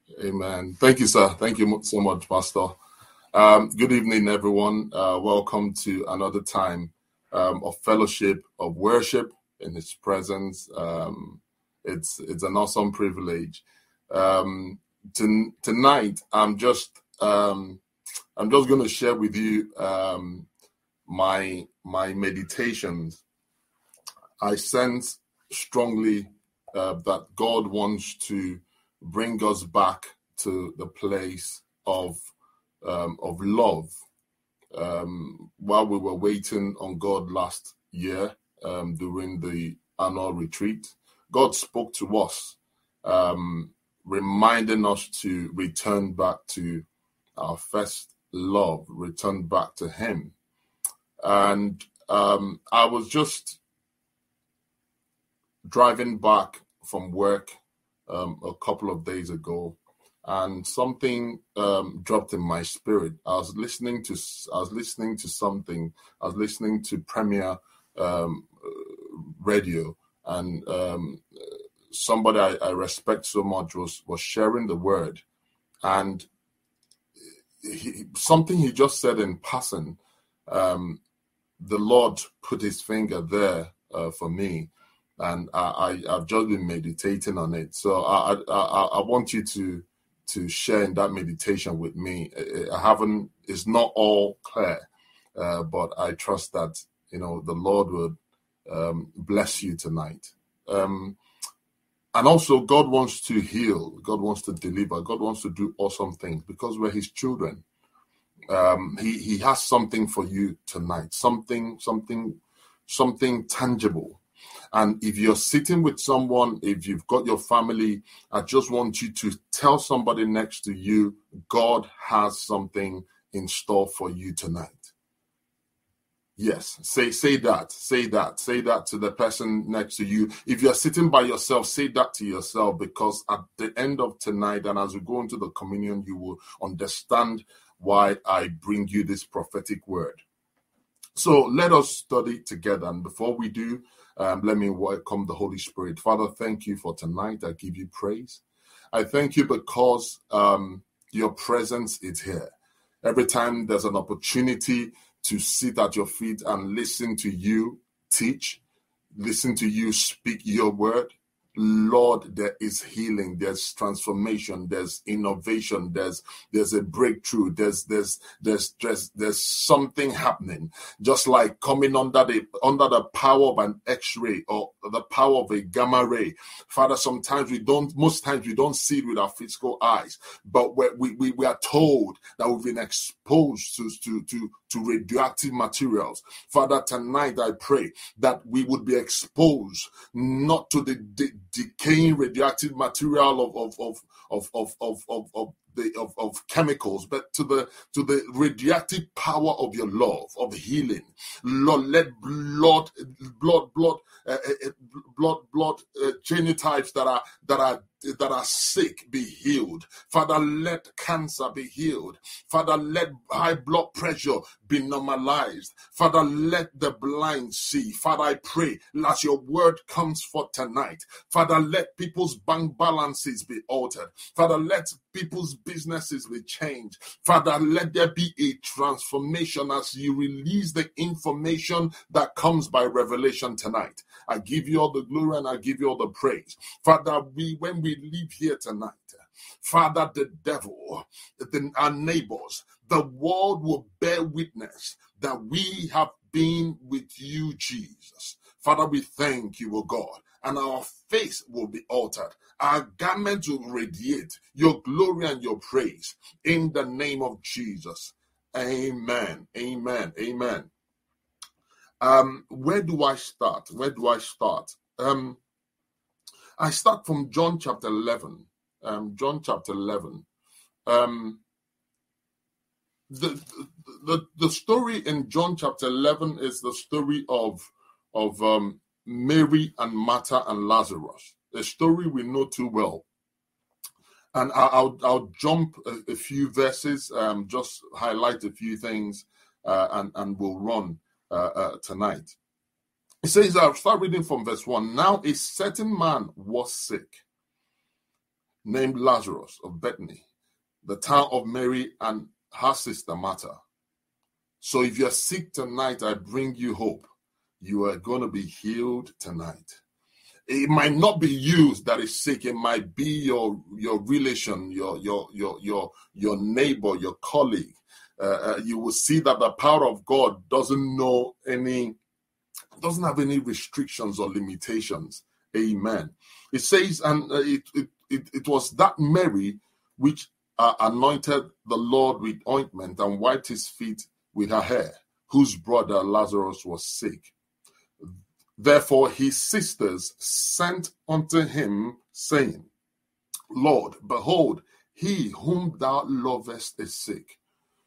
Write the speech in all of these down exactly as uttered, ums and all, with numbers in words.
Amen. Thank you, sir. Thank you so much, Pastor. Um, good evening, everyone. Uh, welcome to another time um, of fellowship, of worship in His presence. Um, it's it's an awesome privilege. Um, to, tonight, I'm just um, I'm just going to share with you um, my my meditations. I sense strongly uh, that God wants to bring us back to the place of um, of love. Um, while we were waiting on God last year um, during the annual retreat, God spoke to us, um, reminding us to return back to our first love, return back to Him. And um, I was just driving back from work um, a couple of days ago, and something um, dropped in my spirit. I was listening to I was listening to something. I was listening to Premier um, Radio, and um, somebody I, I respect so much was was sharing the word, and he, something he just said in passing. Um, the Lord put His finger there uh, for me. And I, I, I've just been meditating on it. So I, I, I want you to to share in that meditation with me. I haven't, it's not all clear, uh, but I trust that, you know, the Lord would um, bless you tonight. Um, and also, God wants to heal. God wants to deliver. God wants to do awesome things because we're His children. Um, he, he has something for you tonight, something, something, something tangible. And if you're sitting with someone, if you've got your family, I just want you to tell somebody next to you, God has something in store for you tonight. Yes, say say that, say that, say that to the person next to you. If you're sitting by yourself, say that to yourself, because at the end of tonight and as we go into the communion, you will understand why I bring you this prophetic word. So let us study together. And before we do, Um, let me welcome the Holy Spirit. Father, thank you for tonight. I give you praise. I thank you because um, your presence is here. Every time there's an opportunity to sit at your feet and listen to you teach, listen to you speak your word, Lord, there is healing, there's transformation, there's innovation, there's there's a breakthrough, there's there's there's there's, there's something happening, just like coming under the under the power of an X-ray or the power of a gamma ray. Father, sometimes we don't, most times we don't see it with our physical eyes, but we we, we are told that we've been exposed to, to, to, to radioactive materials. Father, tonight I pray that we would be exposed not to the de- decaying radioactive material of of of of of of, of, of the of, of chemicals, but to the to the radioactive power of your love, of healing. Lord, let blood blood blood uh, uh, blood blood uh, genotypes that are that are that are sick be healed. Father, let cancer be healed. Father, let high blood pressure be normalized. Father, let the blind see. Father, I pray as your word comes forth tonight. Father, let people's bank balances be altered. Father, let people's businesses be changed. Father, let there be a transformation as you release the information that comes by revelation tonight. I give you all the glory and I give you all the praise. Father, we when we leave here tonight, Father, the devil, the, our neighbors, the world will bear witness that we have been with you, Jesus. Father, we thank you, O God, and our face will be altered. Our garments will radiate your glory and your praise in the name of Jesus. Amen. Amen. Amen. Um, where do I start? Where do I start? Um, I start from John chapter eleven. Um, John chapter eleven. Um, the, the the story in John chapter eleven is the story of of um, Mary and Martha and Lazarus. A story we know too well. And I'll I'll jump a, a few verses, um, just highlight a few things, uh, and and we'll run uh, uh, tonight. It says, I'll start reading from verse one. Now a certain man was sick, named Lazarus of Bethany, the town of Mary and her sister Martha. So if you're sick tonight, I bring you hope. You are going to be healed tonight. It might not be you that is sick. It might be your your relation, your your your your your neighbor, your colleague. Uh, uh, you will see that the power of God doesn't know any, doesn't have any restrictions or limitations. Amen. It says, and uh, it, it it it was that Mary which uh, anointed the Lord with ointment and wiped his feet with her hair, whose brother Lazarus was sick. Therefore his sisters sent unto him, saying, Lord, behold, he whom thou lovest is sick.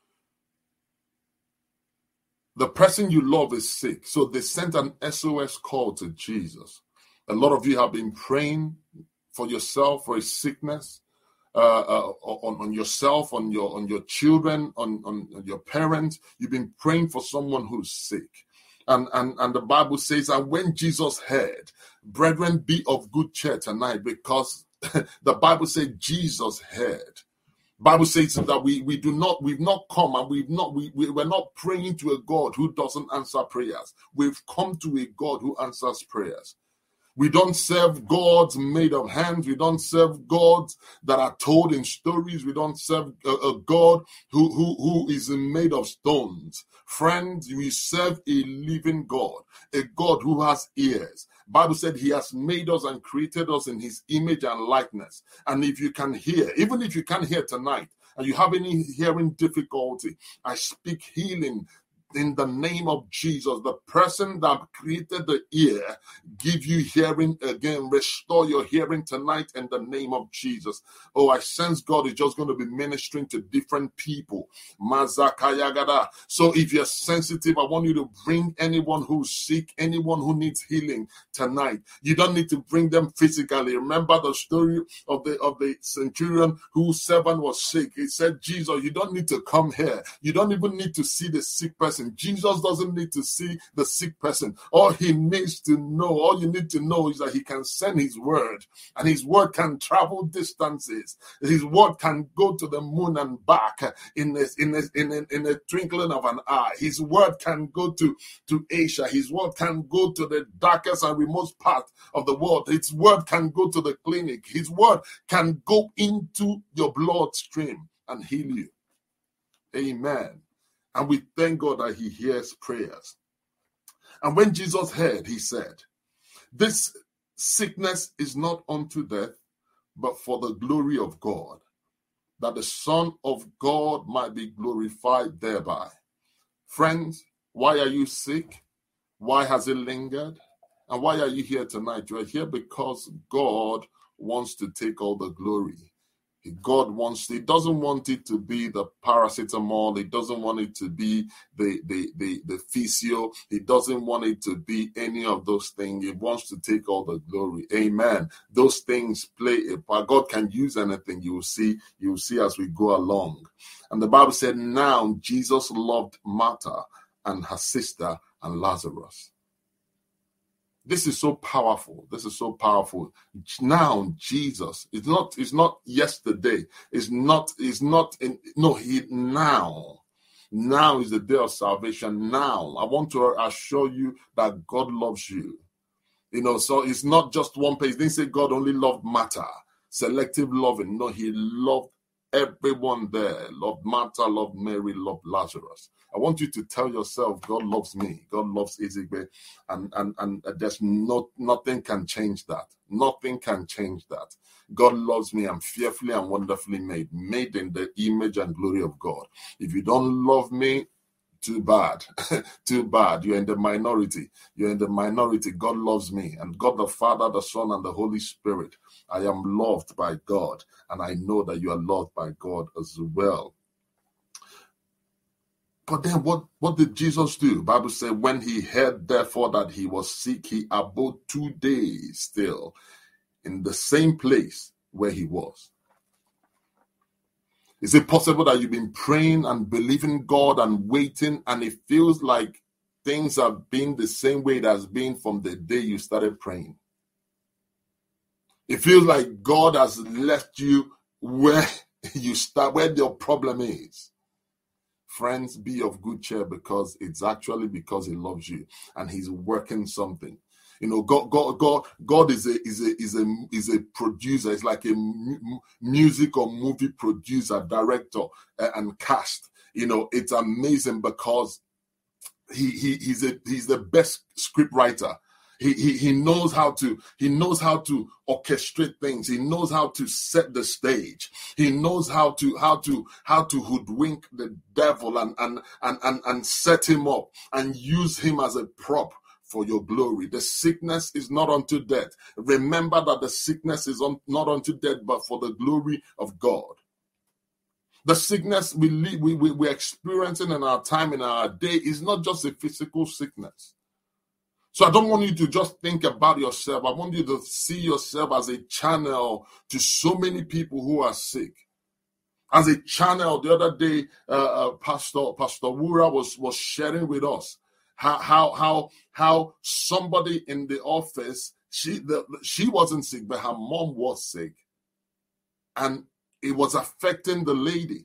The person you love is sick. So they sent an S O S call to Jesus. A lot of you have been praying for yourself, for a sickness, uh, uh, on, on yourself, on your on your children, on, on, on your parents. You've been praying for someone who's sick. And, and, and the Bible says, and when Jesus heard, brethren, be of good cheer tonight, because the Bible says Jesus heard. Bible says that we, we do not, we've not come and we've not, we, we, we're not praying to a God who doesn't answer prayers. We've come to a God who answers prayers. We don't serve gods made of hands. We don't serve gods that are told in stories. We don't serve a, a God who, who, who is made of stones. Friends, we serve a living God, a God who has ears. Bible said he has made us and created us in his image and likeness. And if you can hear, even if you can't hear tonight, and you have any hearing difficulty, I speak healing in the name of Jesus. The person that created the ear, give you hearing again. Restore your hearing tonight in the name of Jesus. Oh, I sense God is just going to be ministering to different people. Mazakayagada. So if you're sensitive, I want you to bring anyone who's sick, anyone who needs healing tonight. You don't need to bring them physically. Remember the story of the of the centurion whose servant was sick. He said, Jesus, you don't need to come here. You don't even need to see the sick person. Jesus doesn't need to see the sick person. All he needs to know, all you need to know is that he can send his word, and his word can travel distances. His word can go to the moon and back in a, in a, in a, in a twinkling of an eye. His word can go to, to Asia. His word can go to the darkest and remote part of the world. His word can go to the clinic. His word can go into your bloodstream and heal you. Amen. And we thank God that he hears prayers. And when Jesus heard, he said, this sickness is not unto death, but for the glory of God, that the Son of God might be glorified thereby. Friends, why are you sick? Why has it lingered? And why are you here tonight? You are here because God wants to take all the glory. God wants, he doesn't want it to be the paracetamol. He doesn't want it to be the, the, the, the physio. He doesn't want it to be any of those things. He wants to take all the glory. Amen. Those things play a part. God can use anything. You will see, you will see as we go along. And the Bible said, now Jesus loved Martha and her sister and Lazarus. This is so powerful. This is so powerful. Now, Jesus is not, it's not yesterday. It's not, it's not, in, no, he now. Now is the day of salvation. Now, I want to assure you that God loves you. You know, so it's not just one place. He didn't say God only loved Martha, selective loving. No, he loved everyone there. Loved Martha, loved Mary, loved Lazarus. I want you to tell yourself, God loves me. God loves Ezigbe. And, and, and there's no, nothing can change that. Nothing can change that. God loves me. I'm fearfully and wonderfully made. Made in the image and glory of God. If you don't love me, too bad. Too bad. You're in the minority. You're in the minority. God loves me. And God the Father, the Son, and the Holy Spirit. I am loved by God. And I know that you are loved by God as well. But then what, what did Jesus do? The Bible said when he heard therefore that he was sick, he abode two days still in the same place where he was. Is it possible that you've been praying and believing God and waiting, and it feels like things have been the same way it has been from the day you started praying? It feels like God has left you where you start, where your problem is. Friends, be of good cheer, because it's actually because he loves you and he's working something. You know, God, God, God, God is a is a is a is a producer. It's like a mu- music or movie producer, director, uh, and cast. You know, it's amazing because he he he's a he's the best script writer. He, he he knows how to he knows how to orchestrate things. He knows how to set the stage. He knows how to how to how to hoodwink the devil and and and and, and set him up and use him as a prop for your glory. The sickness is not unto death. Remember that the sickness is on, not unto death, but for the glory of God. The sickness we, we, we, we're experiencing in our time, in our day, is not just a physical sickness. So I don't want you to just think about yourself. I want you to see yourself as a channel to so many people who are sick. As a channel, the other day, uh, uh, Pastor Pastor Wura was, was sharing with us how how how how somebody in the office, she the, she wasn't sick, but her mom was sick, and it was affecting the lady.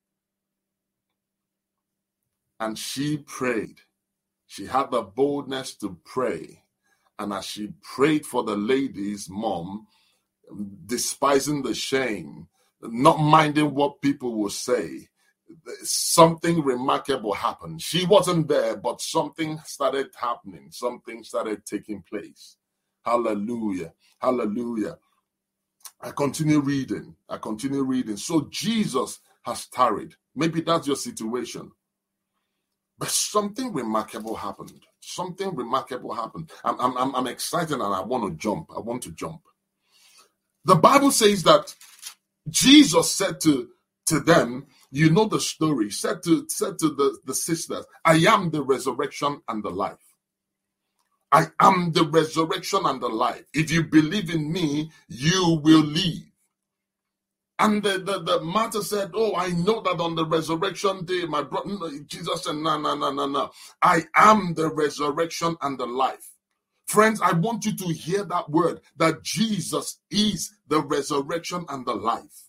And she prayed. She had the boldness to pray. And as she prayed for the lady's mom, despising the shame, not minding what people will say, something remarkable happened. She wasn't there, but something started happening. Something started taking place. Hallelujah. Hallelujah. I continue reading. I continue reading. So Jesus has tarried. Maybe that's your situation. But something remarkable happened. Something remarkable happened. I'm, I'm, I'm excited and I want to jump. I want to jump. The Bible says that Jesus said to, to them, you know the story, said to, said to the, the sisters, I am the resurrection and the life. I am the resurrection and the life. If you believe in me, you will live. And the, the, the matter said, oh, I know that on the resurrection day, my brother, no, Jesus said, no, no, no, no, no. I am the resurrection and the life. Friends, I want you to hear that word, that Jesus is the resurrection and the life.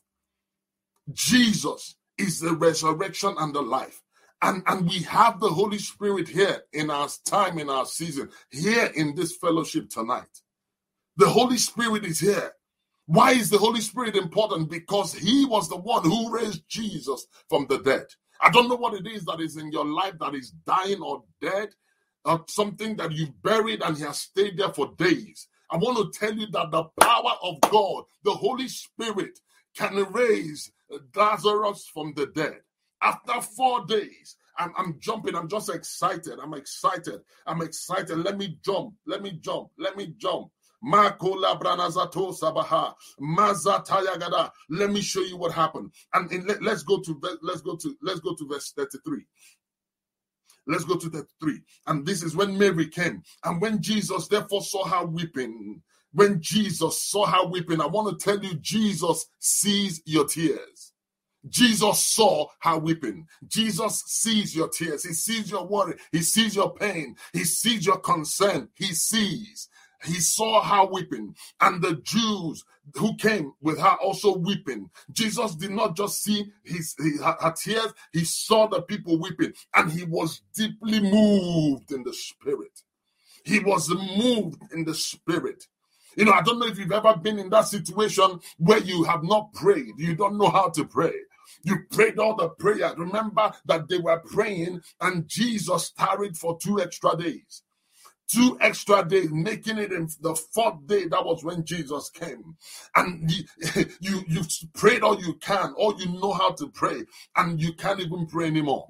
Jesus is the resurrection and the life. And, and we have the Holy Spirit here in our time, in our season, here in this fellowship tonight. The Holy Spirit is here. Why is the Holy Spirit important? Because he was the one who raised Jesus from the dead. I don't know what it is that is in your life that is dying or dead, or something that you buried and he has stayed there for days. I want to tell you that the power of God, the Holy Spirit, can raise Lazarus from the dead. After four days, I'm, I'm jumping. I'm just excited. I'm excited. I'm excited. Let me jump. Let me jump. Let me jump. Makola branazato sabaha mazatayagada. Let me show you what happened. And in, let, let's go to let's go to let's go to verse thirty-three. Let's go to thirty-three. And this is when Mary came. And when Jesus therefore saw her weeping, when Jesus saw her weeping, I want to tell you, Jesus sees your tears. Jesus saw her weeping. Jesus sees your tears. He sees your worry. He sees your pain. He sees your concern. He sees. He saw her weeping, and the Jews who came with her also weeping. Jesus did not just see his, his her, her tears, he saw the people weeping, and he was deeply moved in the spirit. He was moved in the spirit. You know, I don't know if you've ever been in that situation where you have not prayed. You don't know how to pray. You prayed all the prayer. Remember that they were praying, and Jesus tarried for two extra days. Two extra days, making it in the fourth day. That was when Jesus came. And you, you, you've prayed all you can, all you know how to pray, and you can't even pray anymore.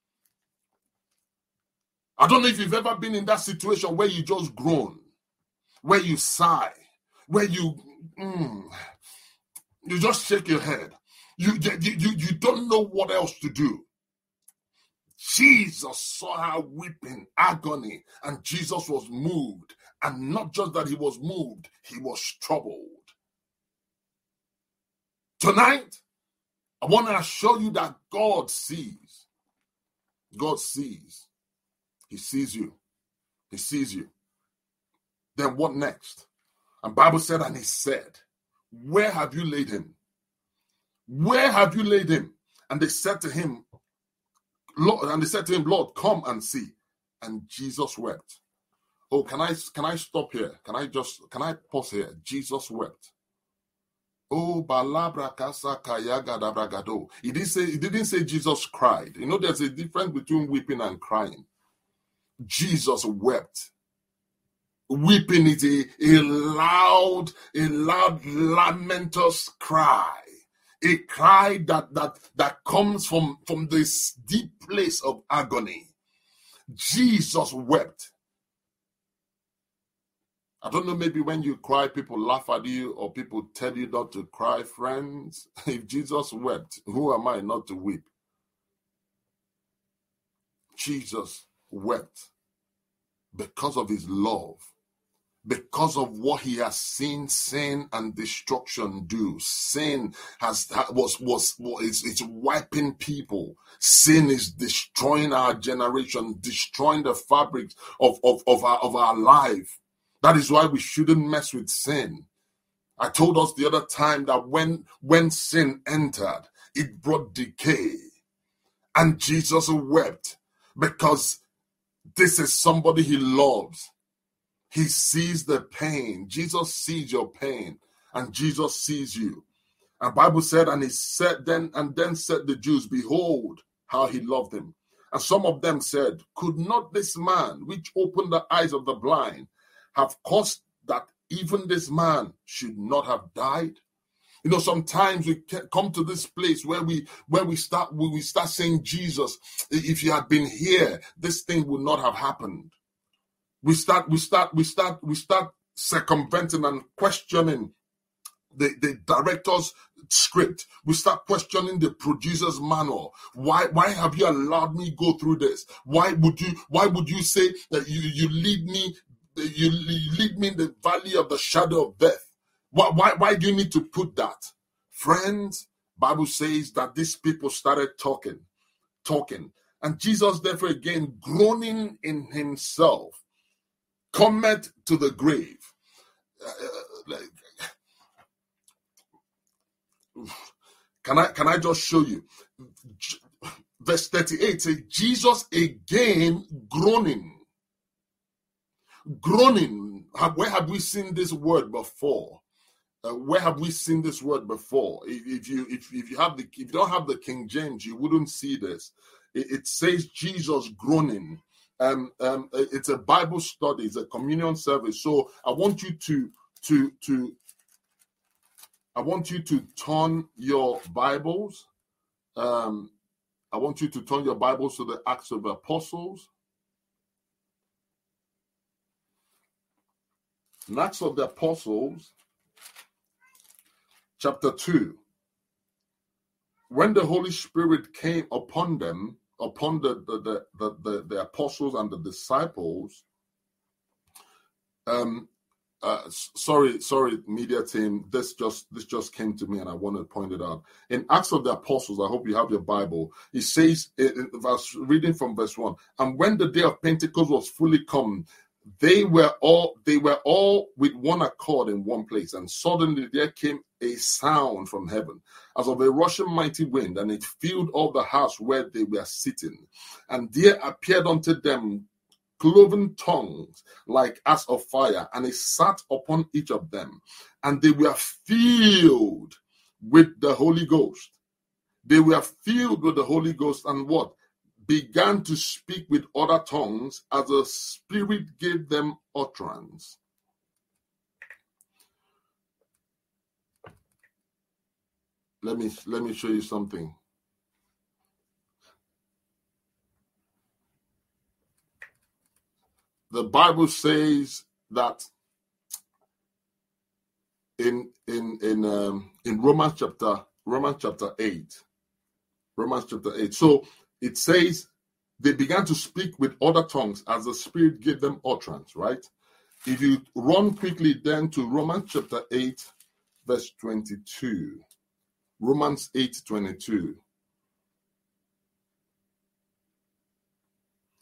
I don't know if you've ever been in that situation where you just groan, where you sigh, where you, mm, you just shake your head. You, you, you, you don't know what else to do. Jesus saw her weeping, agony, and Jesus was moved. And not just that he was moved, he was troubled. Tonight, I want to assure you that God sees. God sees. He sees you. He sees you. Then what next? And Bible said, and he said, where have you laid him? Where have you laid him? And they said to him, Lord, and they said to him, Lord, come and see. And Jesus wept. Oh, can I can I stop here? Can I just can I pause here? Jesus wept. Oh, balabra casa kayaga dabragado. He didn't say he didn't say Jesus cried. You know, there's a difference between weeping and crying. Jesus wept. Weeping is a, a loud, a loud, lamentous cry. A cry that that that comes from, from this deep place of agony. Jesus wept. I don't know, maybe when you cry, people laugh at you or people tell you not to cry, friends. If Jesus wept, who am I not to weep? Jesus wept because of his love, because of what he has seen sin and destruction do. Sin has was was, was it's, it's wiping people. Sin is destroying our generation, destroying the fabrics of, of, of our of our life. That is why we shouldn't mess with sin. I told us the other time that when, when sin entered, it brought decay. And Jesus wept because this is somebody he loves. He sees the pain. Jesus sees your pain, and Jesus sees you. And Bible said, and he said then, and then said the Jews, behold how he loved him. And some of them said, could not this man, which opened the eyes of the blind, have caused that even this man should not have died? You know, sometimes we come to this place where we where we start we start saying, Jesus, if you had been here, this thing would not have happened. We start we start we start we start circumventing and questioning the, the director's script. We start questioning the producer's manual. Why why have you allowed me go through this? Why would you why would you say that you you lead me You lead me in the valley of the shadow of death? Why, why, why do you need to put that? Friends, Bible says that these people started talking, talking. And Jesus, therefore, again, groaning in himself, cometh to the grave. Uh, like, can I, can I just show you? Verse thirty-eight says, Jesus again groaning. Groaning. Where have we seen this word before? Uh, where have we seen this word before? If, if you if, if you have the if you don't have the King James, you wouldn't see this. It, it says Jesus groaning. Um, um, it's a Bible study. It's a communion service. So I want you to to to. I want you to turn your Bibles. Um, I want you to turn your Bibles to the Acts of the Apostles. In Acts of the Apostles, chapter two, when the Holy Spirit came upon them, upon the the the, the, the, the apostles and the disciples, um, uh, sorry, sorry, media team, this just this just came to me and I want to point it out. In Acts of the Apostles, I hope you have your Bible. It says, in verse, reading from verse one, and when the day of Pentecost was fully come, They were all they were all with one accord in one place, and suddenly there came a sound from heaven, as of a rushing mighty wind, and it filled all the house where they were sitting. And there appeared unto them cloven tongues like as of fire, and it sat upon each of them, and they were filled with the Holy Ghost. They were filled with the Holy Ghost, and what? Began to speak with other tongues as the Spirit gave them utterance. Let me let me show you something. The Bible says that in in in um, in Romans chapter Romans chapter eight, Romans chapter eight. So it says they began to speak with other tongues as the Spirit gave them utterance, right? If you run quickly then to Romans chapter eight, verse twenty-two. Romans eight, twenty-two.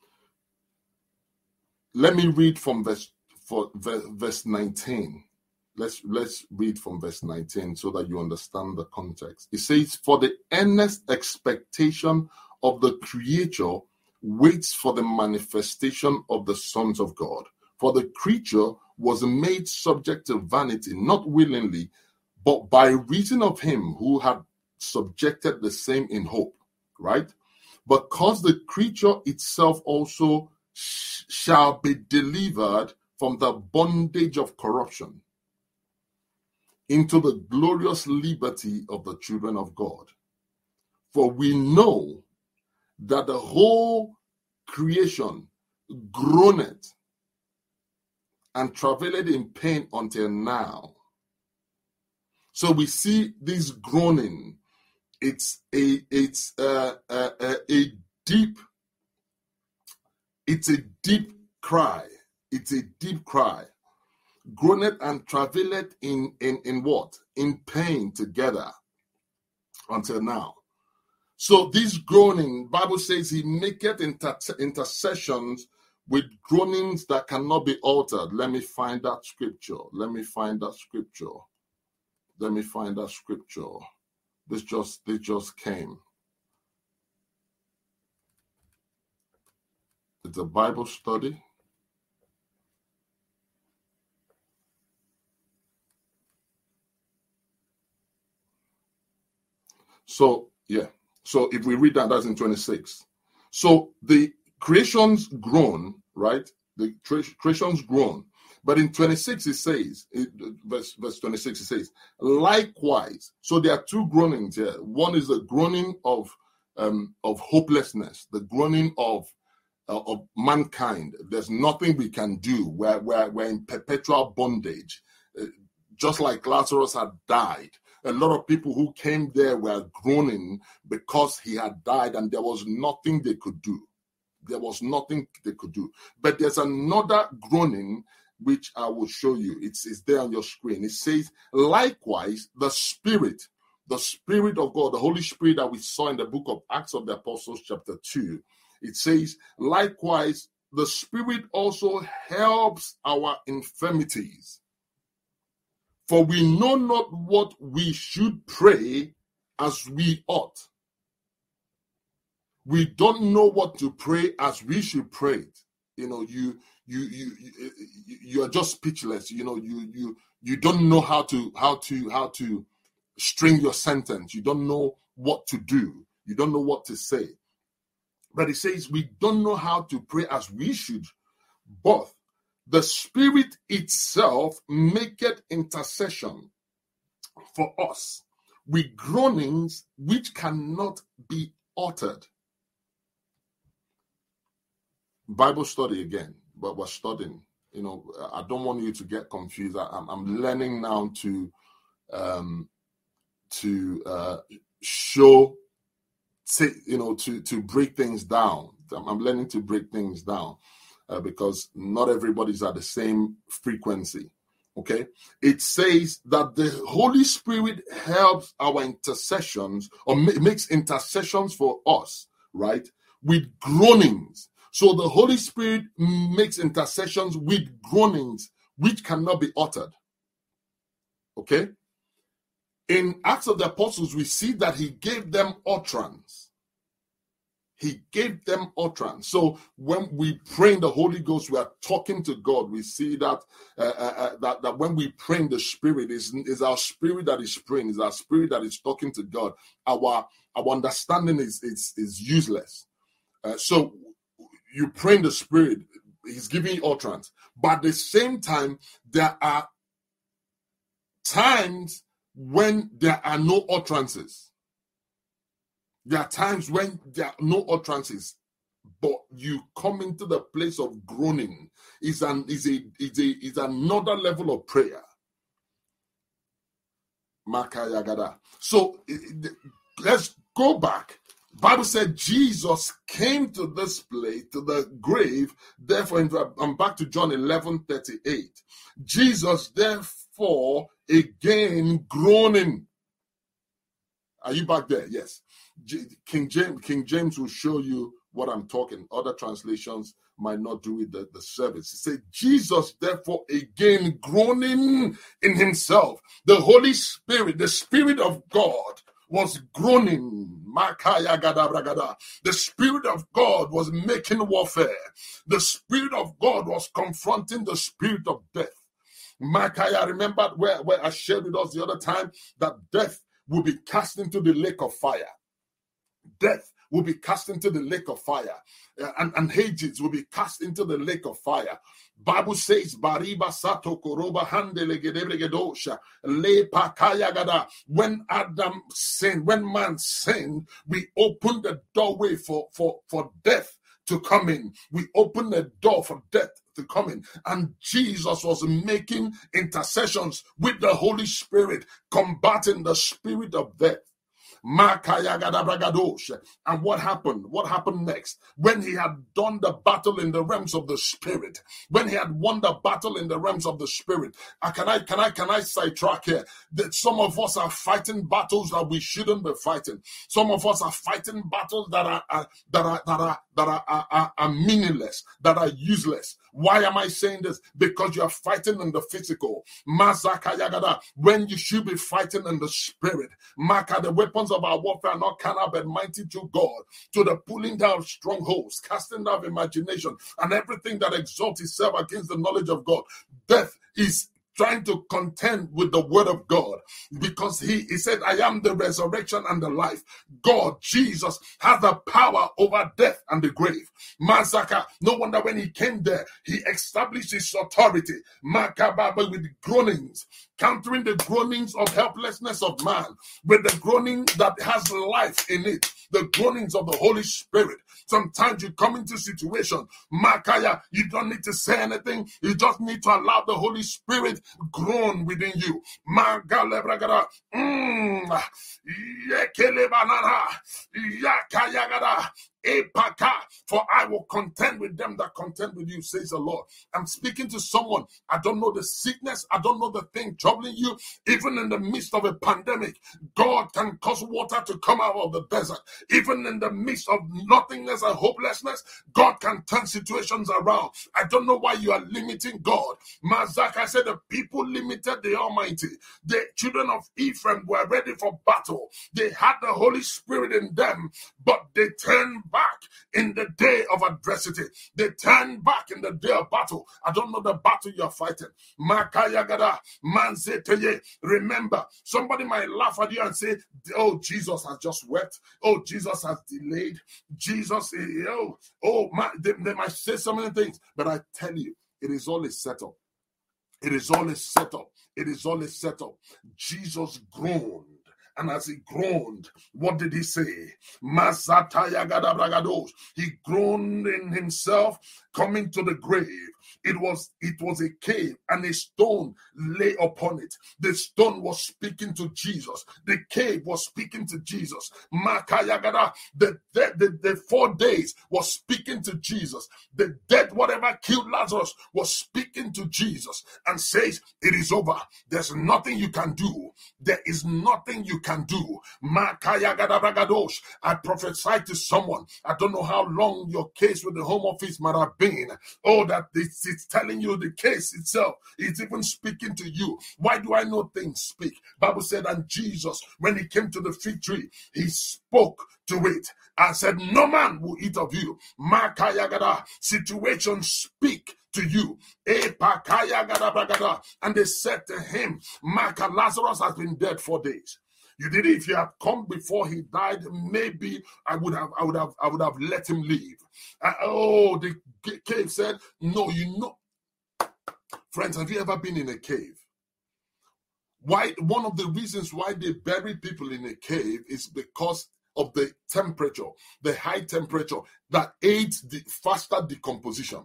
Let me read from verse, for, verse nineteen. let's let's read from verse nineteen so that you understand the context. It says, "For the earnest expectation of the creature waits for the manifestation of the sons of God. For the creature was made subject to vanity, not willingly, but by reason of him who had subjected the same in hope." Right? "Because the creature itself also sh- shall be delivered from the bondage of corruption into the glorious liberty of the children of God. For we know that the whole creation groaneth and travaileth in pain until now." So we see this groaning. It's a it's a, a, a, a deep it's a deep cry. It's a deep cry. Groaneth and travaileth in in in what? In pain together until now. So this groaning, Bible says, he maketh inter- intercessions with groanings that cannot be altered. Let me find that scripture. Let me find that scripture. Let me find that scripture. This just this just came. It's a Bible study. So, yeah. So if we read that, that's in twenty-six. So the creation's groan, right? The creation's groan. But in twenty-six, it says, it, verse, verse twenty-six, it says, likewise. So there are two groanings here. One is the groaning of um, of hopelessness, the groaning of uh, of mankind. There's nothing we can do. We're, we're, we're in perpetual bondage. Uh, just like Lazarus had died. A lot of people who came there were groaning because he had died and there was nothing they could do. There was nothing they could do. But there's another groaning which I will show you. It's, it's there on your screen. It says, likewise, the Spirit, the Spirit of God, the Holy Spirit that we saw in the book of Acts of the Apostles, chapter two, it says, likewise, the Spirit also helps our infirmities. For we know not what we should pray as we ought. We don't know what to pray as we should pray it. You know, you you you you you are just speechless. You know, you you you don't know how to how to how to string your sentence. You don't know what to do. You don't know what to say. But it says we don't know how to pray as we should, but the Spirit itself maketh intercession for us with groanings which cannot be uttered. Bible study again, but we're studying. You know, I don't want you to get confused. I, I'm, I'm learning now to um, to uh, show, to, you know, to to break things down. I'm, I'm learning to break things down uh, because not everybody's at the same frequency. Okay, it says that the Holy Spirit helps our intercessions or ma- makes intercessions for us, right, with groanings. So the Holy Spirit makes intercessions with groanings which cannot be uttered. Okay, in Acts of the Apostles, we see that he gave them utterance. He gave them utterance. So when we pray in the Holy Ghost, we are talking to God. We see that uh, uh, that, that when we pray in the Spirit, is is our spirit that is praying, is our spirit that is talking to God. Our our understanding is is, is useless. Uh, so you pray in the Spirit, he's giving you utterance. But at the same time, there are times when there are no utterances. There are times when there are no utterances, but you come into the place of groaning. Is an is a is a is another level of prayer. Makayagada. So let's go back. Bible said Jesus came to this place, to the grave. Therefore, I'm back to John eleven thirty-eight. Jesus, therefore, again groaning. Are you back there? Yes. King James, King James will show you what I'm talking. Other translations might not do it the, the service. It said, Jesus, therefore, again groaning in himself. The Holy Spirit, the Spirit of God, was groaning. The Spirit of God was making warfare. The Spirit of God was confronting the spirit of death. Micaiah remembered where, where I shared with us the other time that death will be cast into the lake of fire. Death will be cast into the lake of fire. Uh, and, and Hades will be cast into the lake of fire. Bible says, Bariba Sato Koroba Handelegedebregedosha Le Pakayagada. When Adam sinned, when man sinned, we opened the doorway for, for, for death to come in. We opened the door for death to come in. And Jesus was making intercessions with the Holy Spirit, combating the spirit of death. And what happened? What happened next? When he had done the battle in the realms of the spirit, when he had won the battle in the realms of the spirit, uh, can I can I can I sidetrack here? That some of us are fighting battles that we shouldn't be fighting. Some of us are fighting battles that are, are that are that are that are, are, are, are meaningless, that are useless. Why am I saying this? Because you are fighting in the physical. When you should be fighting in the spirit. Maka, the weapons of our warfare are not carnal but mighty to God, to the pulling down of strongholds, casting down imagination, and everything that exalts itself against the knowledge of God. Death is trying to contend with the word of God, because he, he said, I am the resurrection and the life. God, Jesus, has the power over death and the grave. Mazaka, no wonder when he came there, he established his authority. Makababa, with groanings, countering the groanings of helplessness of man, with the groaning that has life in it, the groanings of the Holy Spirit. Sometimes you come into a situation, Makaya, you don't need to say anything. You just need to allow the Holy Spirit groan within you. Magalebragada, mm, yekele banana, yakayagada. Epaka, for I will contend with them that contend with you, says the Lord. I'm speaking to someone. I don't know the sickness. I don't know the thing troubling you. Even in the midst of a pandemic, God can cause water to come out of the desert. Even in the midst of nothingness and hopelessness, God can turn situations around. I don't know why you are limiting God. Mazaka said the people limited the Almighty. The children of Ephraim were ready for battle. They had the Holy Spirit in them, but they turned back in the day of adversity. They turn back in the day of battle. I don't know the battle you're fighting. Makayagada, manzeteye. Remember, somebody might laugh at you and say, oh, Jesus has just wept. Oh, Jesus has delayed. Jesus, oh, oh my, they, they might say so many things, but I tell you, it is all a setup. It is all a setup. It is all a setup. Jesus groaned. And as he groaned, what did he say? He groaned in himself, coming to the grave. It was, it was a cave, and a stone lay upon it. The stone was speaking to Jesus. The cave was speaking to Jesus. Makayagada, the, the, the, the four days was speaking to Jesus. The dead, whatever killed Lazarus, was speaking to Jesus and says, it is over. There's nothing you can do. There is nothing you can do. Makayagada, I prophesy to someone. I don't know how long your case with the Home Office might have been. Oh, that it's, it's telling you the case itself. It's even speaking to you. Why do I know things speak? Bible said, and Jesus, when he came to the fig tree, he spoke to it and said, no man will eat of you. Makayagada, situations speak to you. And they said to him, Maka, Lazarus has been dead four days. You did it. If you had come before he died, maybe I would have, I would have, I would have let him leave. Uh, oh, the cave said, no, you know. Friends, have you ever been in a cave? Why? One of the reasons why they bury people in a cave is because of the temperature, the high temperature that aids the faster decomposition.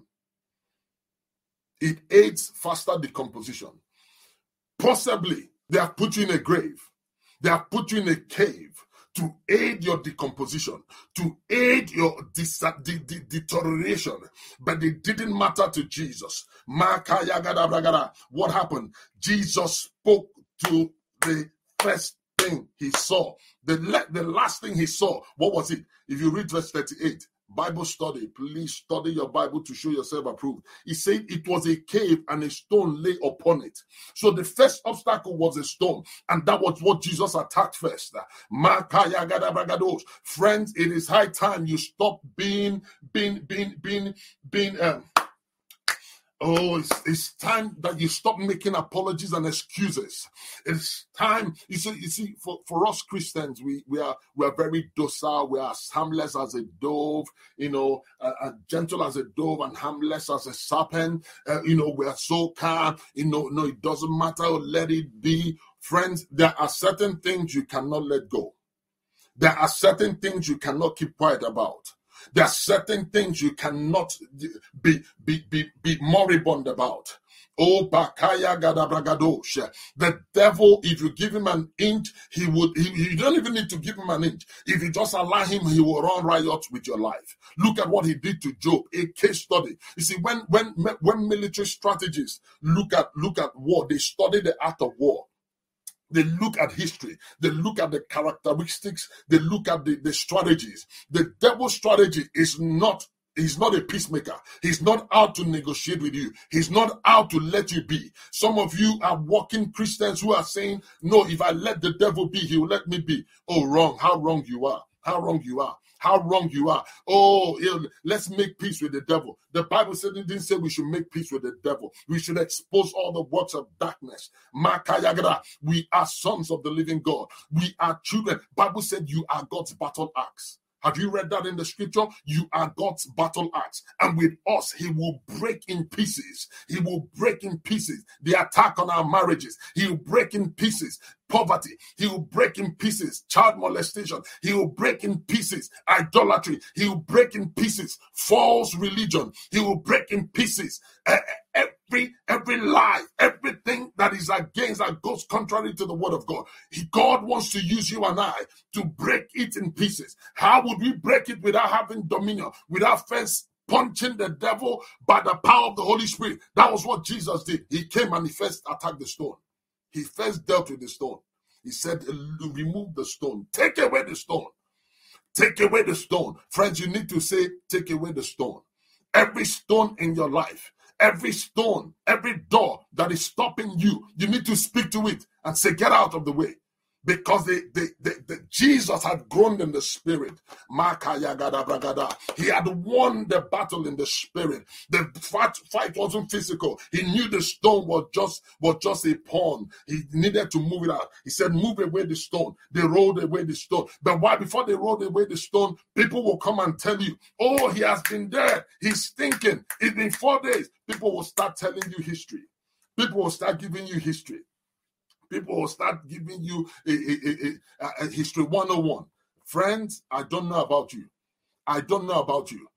It aids faster decomposition. Possibly, they have put you in a grave. They have put you in a cave to aid your decomposition, to aid your dis- de- de- deterioration. But it didn't matter to Jesus. What happened? Jesus spoke to the first thing he saw. The, le- the last thing he saw, what was it? If you read verse thirty-eight, Bible study. Please study your Bible to show yourself approved. He said it was a cave and a stone lay upon it. So the first obstacle was a stone, and that was what Jesus attacked first. Friends, it is high time you stop being, being, being, being, being, um, Oh, it's, it's time that you stop making apologies and excuses. It's time. You see, you see, for, for us Christians, we, we are we are very docile. We are as harmless as a dove, you know, uh, uh, gentle as a dove and harmless as a serpent. Uh, you know, we are so calm. You know, no, it doesn't matter. Let it be. Friends, there are certain things you cannot let go. There are certain things you cannot keep quiet about. There are certain things you cannot be, be, be, be moribund about. Oh, Bakaya Gadabragadosh. The devil, if you give him an inch, he would, he, you don't even need to give him an inch. If you just allow him, he will run riot with your life. Look at what he did to Job, a case study. You see, when, when, when military strategists look at, look at war, they study the art of war. They look at history. They look at the characteristics. They look at the, the strategies. The devil's strategy is not, he's not a peacemaker. He's not out to negotiate with you. He's not out to let you be. Some of you are walking Christians who are saying, no, if I let the devil be, he will let me be. Oh, wrong. How wrong you are. How wrong you are. How wrong you are. Oh, let's make peace with the devil. The Bible said it didn't say we should make peace with the devil. We should expose all the works of darkness. We are sons of the living God. We are children. Bible said you are God's battle axe. Have you read that in the scripture? You are God's battle axe. And with us, he will break in pieces. He will break in pieces the attack on our marriages. He will break in pieces poverty. He will break in pieces child molestation. He will break in pieces idolatry. He will break in pieces false religion. He will break in pieces uh, every every lie, everything that is against, that goes contrary to the word of God. He, God wants to use you and I to break it in pieces. How would we break it without having dominion, without first punching the devil by the power of the Holy Spirit? That was what Jesus did. He came and he first attacked the stone. He first dealt with the stone. He said, remove the stone. Take away the stone. Take away the stone. Friends, you need to say, take away the stone. Every stone in your life, every stone, every door that is stopping you, you need to speak to it and say, get out of the way. Because they, they, they, they, Jesus had grown in the spirit. He had won the battle in the spirit. The fight, fight wasn't physical. He knew the stone was just, was just a pawn. He needed to move it out. He said, move away the stone. They rolled away the stone. But why? Before they rolled away the stone, people will come and tell you, oh, he has been dead. He's stinking. It's been four days. People will start telling you history. People will start giving you history. People will start giving you a, a, a, a history one oh one. Friends, I don't know about you. I don't know about you.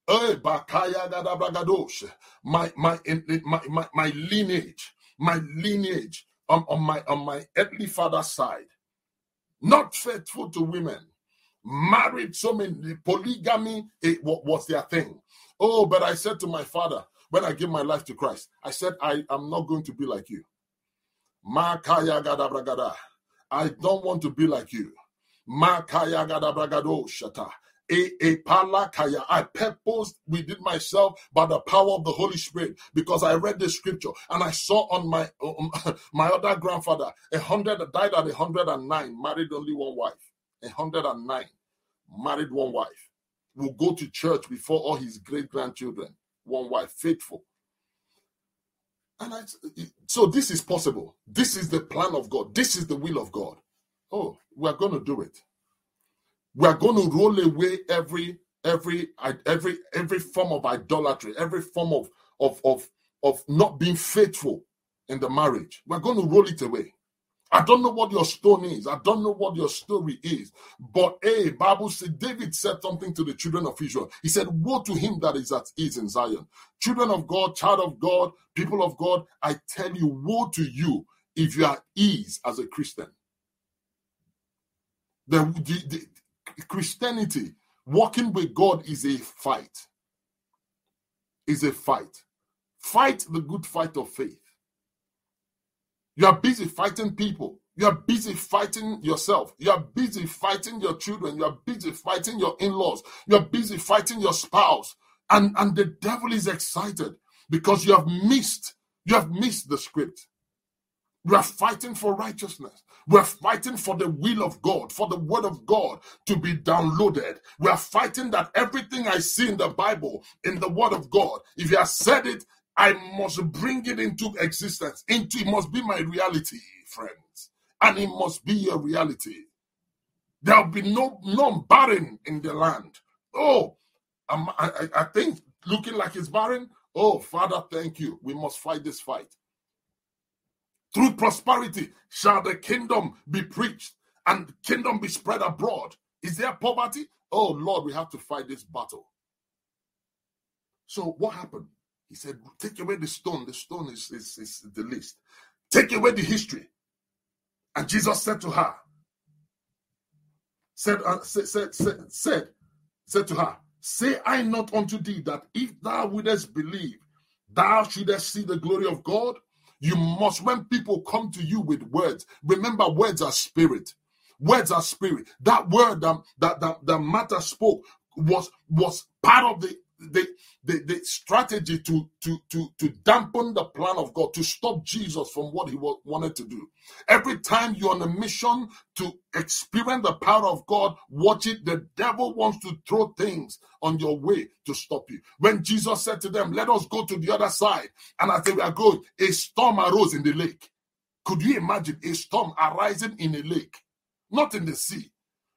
My, my, my, my, my lineage, my lineage on, on, my, on my earthly father's side, not faithful to women, married so many, polygamy it was their thing. Oh, but I said to my father, when I gave my life to Christ, I said, I am not going to be like you. Makaya gadabragada. I don't want to be like you. Makaya gadabragado shata. A a palakaya. I purposed within myself by the power of the Holy Spirit because I read the scripture and I saw on my um, my other grandfather a hundred died at a hundred and nine, married only one wife. A hundred and nine, married one wife. Will go to church before all his great grandchildren. One wife, faithful. And I, so this is possible. This is the plan of God. This is the will of God. Oh, we're going to do it. We're going to roll away every every every every form of idolatry, every form of of of of not being faithful in the marriage. We're going to roll it away. I don't know what your stone is. I don't know what your story is. But a Bible said, David said something to the children of Israel. He said, woe to him that is at ease in Zion. Children of God, child of God, people of God, I tell you, woe to you if you are at ease as a Christian. The, the, the Christianity, walking with God is a fight. Is a fight. Fight the good fight of faith. You are busy fighting people. You are busy fighting yourself. You are busy fighting your children. You are busy fighting your in-laws. You are busy fighting your spouse. And, and the devil is excited because you have missed, you have missed the script. We are fighting for righteousness. We are fighting for the will of God, for the word of God to be downloaded. We are fighting that everything I see in the Bible, in the word of God, if he has said it, I must bring it into existence. Into it must be my reality, friends. And it must be your reality. There will be no none barren in the land. Oh, um, I, I think looking like it's barren. Oh, Father, thank you. We must fight this fight. Through prosperity shall the kingdom be preached and kingdom be spread abroad. Is there poverty? Oh, Lord, we have to fight this battle. So what happened? He said, take away the stone. The stone is, is, is the list. Take away the history. And Jesus said to her, said, uh, said, said, said, said, said to her, say I not unto thee that if thou wouldest believe, thou shouldest see the glory of God? You must, when people come to you with words, remember words are spirit. Words are spirit. That word that, that, that, that Martha spoke was, was part of the, the, the, the strategy to, to, to, to dampen the plan of God, to stop Jesus from what he wanted to do. Every time you're on a mission to experience the power of God, watch it. The devil wants to throw things on your way to stop you. When Jesus said to them, let us go to the other side, and as they were going, a storm arose in the lake. Could you imagine a storm arising in a lake, not in the sea?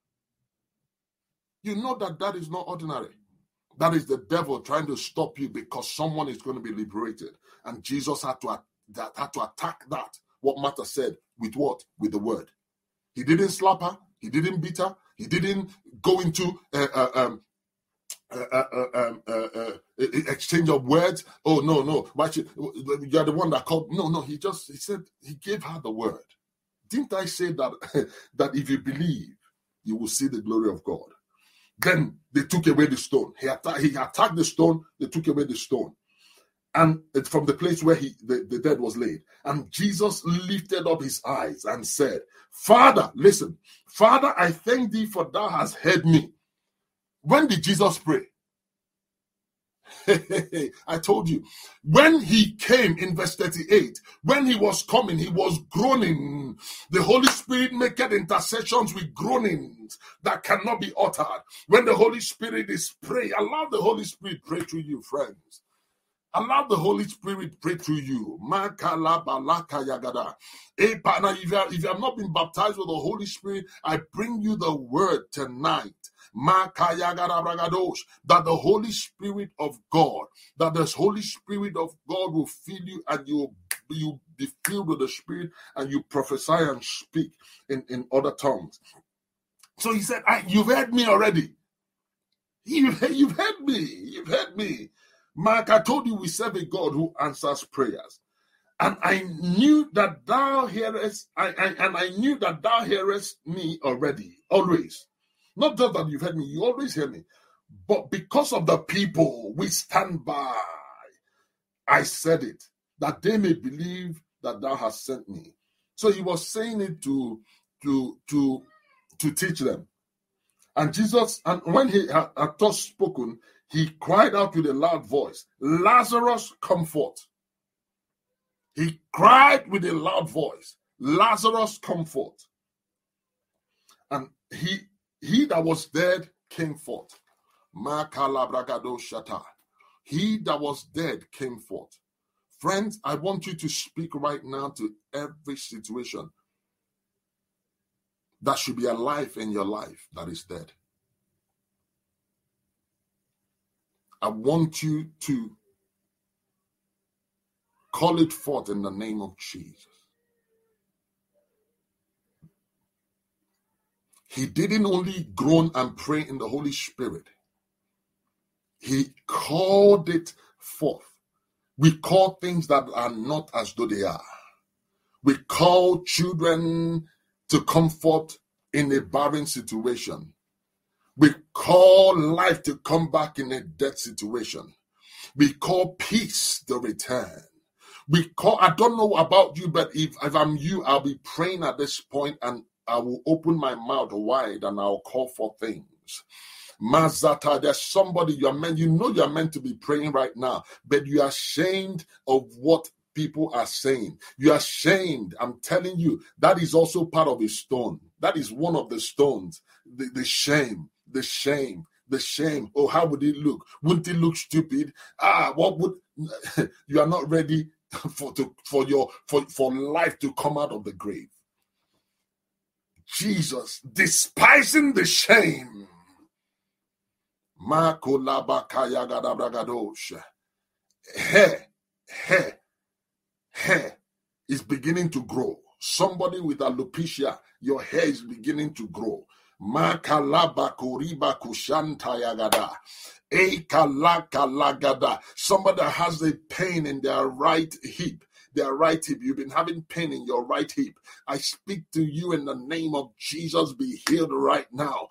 You know that that is not ordinary. That is the devil trying to stop you because someone is going to be liberated. And Jesus had to, that, had to attack that, what Martha said, with what? With the word. He didn't slap her. He didn't beat her. He didn't go into uh, uh, um, uh, uh, um, uh, uh, exchange of words. Oh, no, no. Why should, you're the one that called. No, no. He just, he said, he gave her the word. Didn't I say that, that if you believe, you will see the glory of God? Then they took away the stone. He, atta- he attacked the stone. They took away the stone. And it's from the place where he the, the dead was laid. And Jesus lifted up his eyes and said, Father, listen, Father, I thank thee for thou hast heard me. When did Jesus pray? I told you, when he came in verse thirty-eight, when he was coming, he was groaning. The Holy Spirit maketh intercessions with groanings that cannot be uttered. When the Holy Spirit is praying, allow the Holy Spirit pray through you, friends. Allow the Holy Spirit pray through you. If you, have, if you have not been baptized with the Holy Spirit, I bring you the word tonight. That the Holy Spirit of God, that the Holy Spirit of God will fill you, and you you be filled with the Spirit, and you prophesy and speak in, in other tongues. So he said, I, you've heard me already. You've, you've heard me. You've heard me. Mark, I told you we serve a God who answers prayers. And I knew that thou hearest, I, I, and I knew that thou hearest me already, always. Not just that you've heard me, you always hear me. But because of the people, we stand by. I said it, that they may believe that thou hast sent me. So he was saying it to, to, to, to teach them. And Jesus, and when he had, had thus spoken, he cried out with a loud voice, Lazarus, come forth. He cried with a loud voice, Lazarus, come forth. And he He that was dead came forth. He that was dead came forth. Friends, I want you to speak right now to every situation that should be alive in your life that is dead. I want you to call it forth in the name of Jesus. He didn't only groan and pray in the Holy Spirit. He called it forth. We call things that are not as though they are. We call children to come forth in a barren situation. We call life to come back in a dead situation. We call peace to return. We call, I don't know about you, but if, if I'm you, I'll be praying at this point and I will open my mouth wide and I'll call for things. Mazata, there's somebody you are meant, you know you're meant to be praying right now, but you are ashamed of what people are saying. You are ashamed. I'm telling you, that is also part of a stone. That is one of the stones. The, the shame, the shame, the shame. Oh, how would it look? Wouldn't it look stupid? Ah, what would you are not ready for to, for your for, for life to come out of the grave. Jesus, despising the shame. Hair, hair, hair is beginning to grow. Somebody with alopecia, your hair is beginning to grow. Somebody that has a pain in their right hip. Their right hip, you've been having pain in your right hip. I speak to you in the name of Jesus, be healed right now.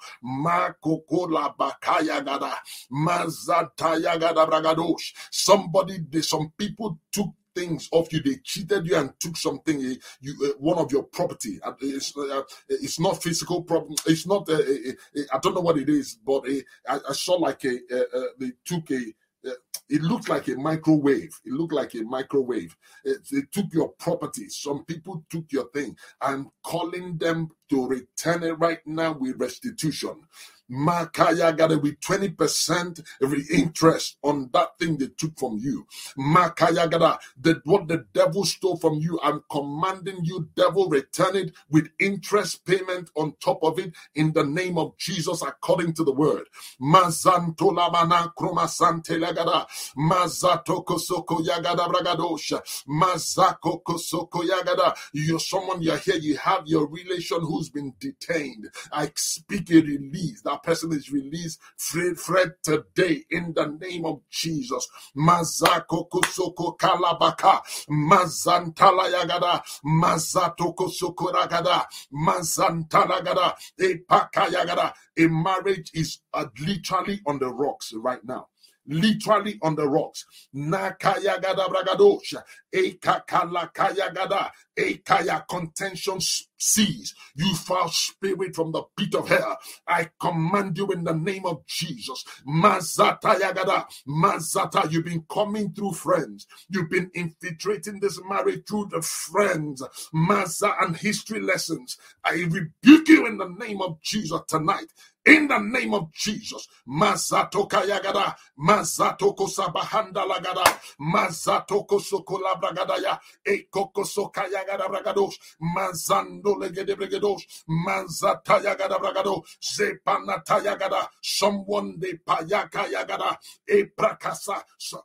Somebody, some people took things off you. They cheated you and took something, you, uh, one of your property. It's, uh, it's not physical problem. It's not, uh, uh, uh, I don't know what it is, but uh, I, I saw like a, uh, uh, they took a, Uh, it looked like a microwave. It looked like a microwave. It, it took your property. Some people took your thing. I'm calling them to return it right now with restitution. Makaya got it with twenty percent interest on that thing they took from you. Makaya got that what the devil stole from you. I'm commanding you, devil, return it with interest payment on top of it in the name of Jesus, according to the word. Mazantola mana kroma sante lagada. Mazato kosoko yagada bragadosha. Mazako kosoko yagada. You're someone, you're here, you have your relation who's been detained. I speak a release. That person is released free, free today in the name of Jesus. Mazako kusoko kalabaka, mazantala yagada, mazato kusoko ragada, mazantala gada, epaka yagada. A marriage is uh, literally on the rocks right now. Literally on the rocks. Nakayagada bragadosha. Ekakalakayagada. Ekaya contention cease. You foul spirit from the pit of hell. I command you in the name of Jesus. Mazata yagada. Mazata. You've been coming through friends. You've been infiltrating this marriage through the friends. Maza and history lessons. I rebuke you in the name of Jesus tonight. In the name of Jesus, Mazato Kayagada, Mazato Kosabahanda Lagada, Mazato Kosokola Bragadaya, Ekoko Sokayagada Bragados, Mazando Legede Bragados, Mazata Yagada Bragado, Zepanata Yagada, someone de Payaka Yagada, E Prakasa.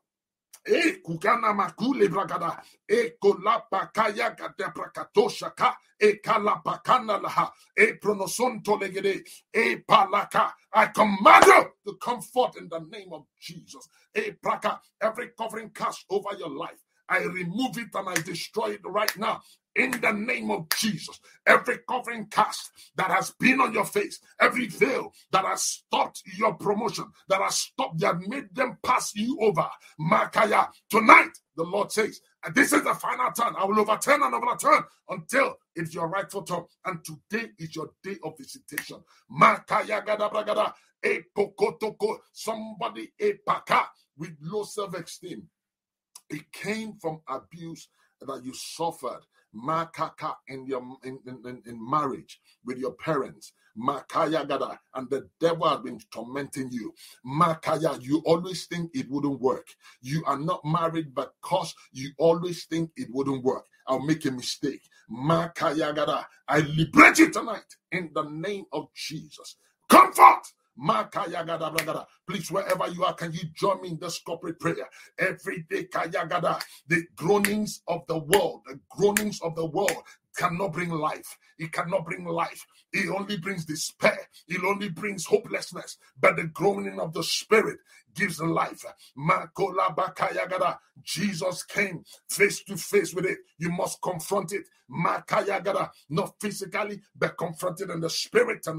E kukana makule bragada e kolapa kaya gada prakatosha ka e kalapa kana laha e pronosonto legede e palaka. I command you to come forth in the name of Jesus. E praka, every covering cast over your life, I remove it and I destroy it right now. In the name of Jesus, every covering cast that has been on your face, every veil that has stopped your promotion, that has stopped, that made them pass you over, Makaya, tonight, the Lord says, and this is the final turn. I will overturn and overturn until it's your rightful turn. And today is your day of visitation. Makaya gada bragada, e pokotoko, somebody a paka with low self-esteem. It came from abuse that you suffered. Makaka in your in, in, in marriage with your parents. Makaya gada, and the devil has been tormenting you. Makaya, you always think it wouldn't work. You are not married because you always think it wouldn't work. I'll make a mistake. Makaya gada, I liberate you tonight in the name of Jesus. Comfort. Makayagada. Please, wherever you are, can you join me in this corporate prayer? Every day, Kayagada, the groanings of the world, the groanings of the world cannot bring life. It cannot bring life. It only brings despair. It only brings hopelessness. But the groaning of the Spirit gives life. Makola bakayagada. Jesus came face to face with it. You must confront it. Makayagada, not physically, but confront it in the Spirit tonight.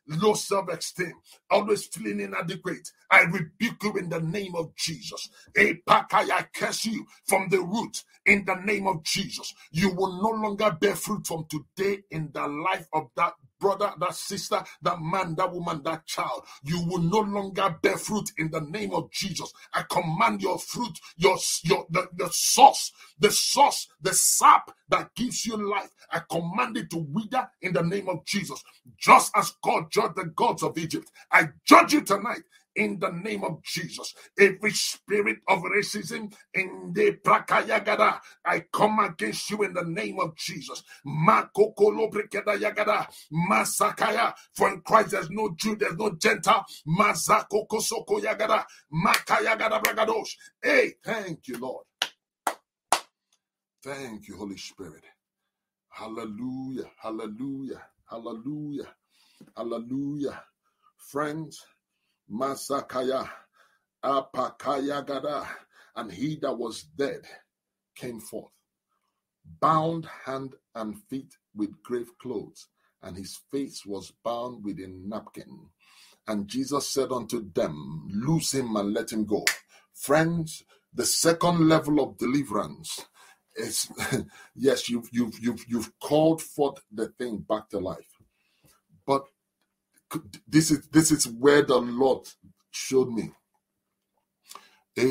low self-esteem, always feeling inadequate, I rebuke you in the name of Jesus. I curse you from the root in the name of Jesus. You will no longer bear fruit from today in the life of that brother, that sister, that man, that woman, that child. You will no longer bear fruit in the name of Jesus. I command your fruit, your, your the, the source, the source, the sap that gives you life. I command it to wither in the name of Jesus. Just as God judged the gods of Egypt, I judge you tonight in the name of Jesus. Every spirit of racism in the prakayagada, I come against you in the name of Jesus. Makokolo brekeda yagada, masakaya. For in Christ there's no Jew, there's no Gentile. Mazakoko soko yagada, makayagada bragadosh. Hey, thank you, Lord. Thank you, Holy Spirit. Hallelujah, hallelujah, hallelujah, hallelujah. Friends, Masakaya, Apakaya Gada, and he that was dead came forth, bound hand and feet with grave clothes, and his face was bound with a napkin. And Jesus said unto them, loose him and let him go. Friends, the second level of deliverance is, yes, you've, you've, you've, you've called forth the thing back to life. But This is this is where the Lord showed me. Do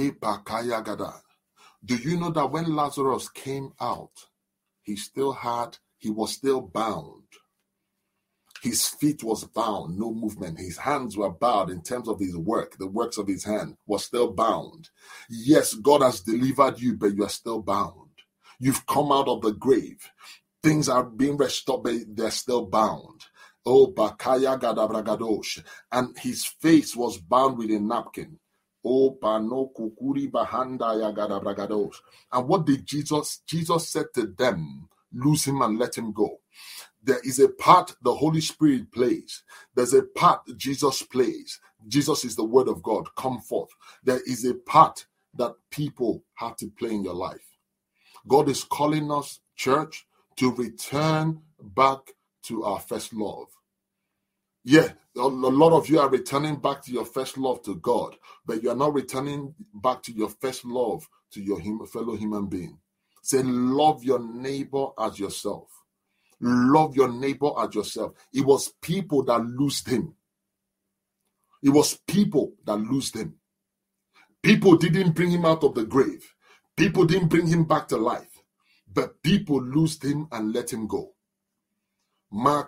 you know that when Lazarus came out, he still had, he was still bound. His feet was bound, no movement. His hands were bound in terms of his work. The works of his hand was still bound. Yes, God has delivered you, but you are still bound. You've come out of the grave. Things are being restored, but they're still bound. Oh, Bakaya Gadabragadosh, and his face was bound with a napkin. Oh, Pano Kukuri Bahanda Yagadabragadosh. And what did Jesus? Jesus said to them, loose him and let him go. There is a part the Holy Spirit plays. There's a part Jesus plays. Jesus is the word of God. Come forth. There is a part that people have to play in your life. God is calling us, church, to return back to our first love. Yeah, a lot of you are returning back to your first love to God, but you are not returning back to your first love to your fellow human being. Say, love your neighbor as yourself. Love your neighbor as yourself. It was people that loosed him. It was people that loosed him. People didn't bring him out of the grave. People didn't bring him back to life, but people loosed him and let him go. We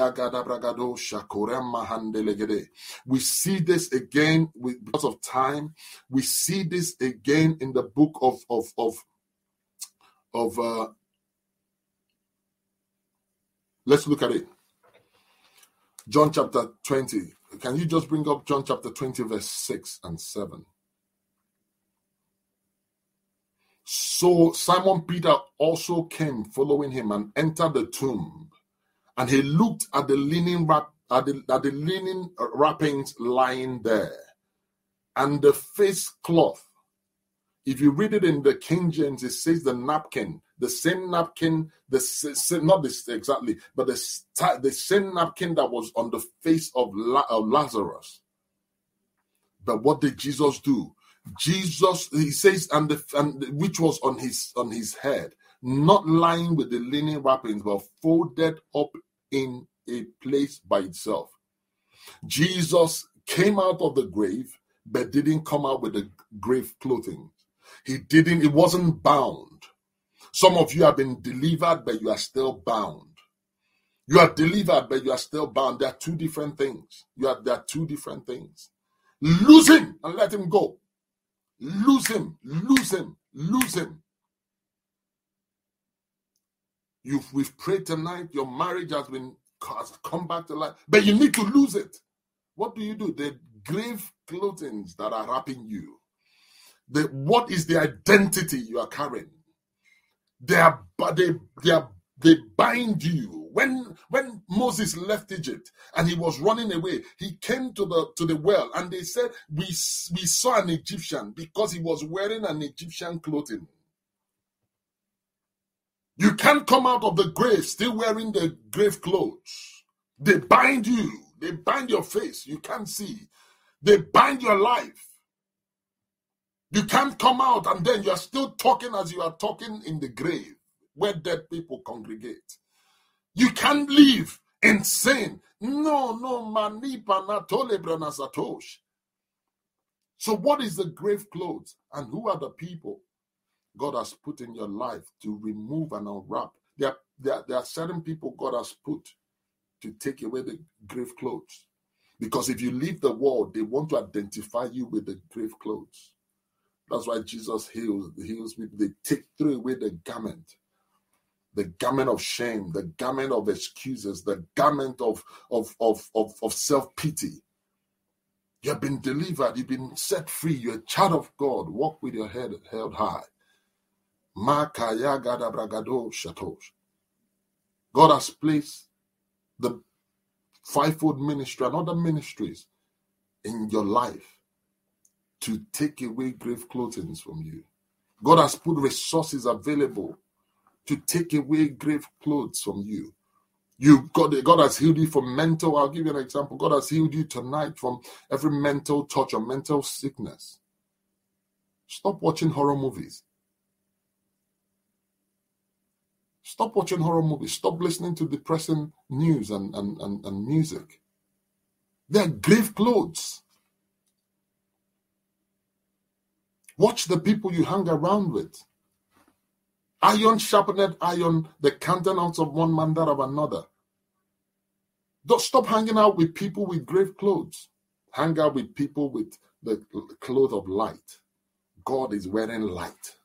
see this again with, because of time. We see this again in the book of of of of. Uh, let's look at it. John chapter twenty. Can you just bring up John chapter twenty, verse six and seven? So Simon Peter also came following him and entered the tomb. And he looked at the linen wrap, at the, at the linen wrappings lying there, and the face cloth. If you read it in the King James, it says the napkin, the same napkin, the not this exactly, but the the same napkin that was on the face of, La, of Lazarus. But what did Jesus do? Jesus, he says, and the and which was on his on his head, not lying with the linen wrappings, but folded up in a place by itself. Jesus came out of the grave, but didn't come out with the grave clothing. He didn't, it wasn't bound. Some of you have been delivered, but you are still bound. You are delivered, but you are still bound. There are two different things. You are, there are two different things. Lose him and let him go. Lose him, lose him, lose him. You've, we've prayed tonight, your marriage has been has come back to life, but you need to lose it. What do you do? The grave clothing that are wrapping you. The, what is the identity you are carrying? They are, they, they are, they bind you. When when Moses left Egypt and he was running away, he came to the to the well and they said, we, we saw an Egyptian because he was wearing an Egyptian clothing. You can't come out of the grave still wearing the grave clothes. They bind you. They bind your face. You can't see. They bind your life. You can't come out, and then you're still talking as you are talking in the grave where dead people congregate. You can't live insane. No, no, manipa natole branasatosh. So what is the grave clothes? And who are the people God has put in your life to remove and unwrap? There are, there, there are certain people God has put to take away the grave clothes. Because if you leave the world, they want to identify you with the grave clothes. That's why Jesus heals, heals people. They take throw away the garment. The garment of shame, the garment of excuses, the garment of, of, of, of, of self-pity. You have been delivered. You've been set free. You're a child of God. Walk with your head held high. God has placed the fivefold ministry and other ministries in your life to take away grave clothing from you. God has put resources available to take away grave clothes from you. You God, God has healed you from mental. I'll give you an example. God has healed you tonight from every mental touch or mental sickness. Stop watching horror movies. Stop watching horror movies. Stop listening to depressing news and, and, and, and music. They're grave clothes. Watch the people you hang around with. Iron sharpened iron, the countenance of one man that of another. Don't stop hanging out with people with grave clothes. Hang out with people with the cloth of light. God is wearing light.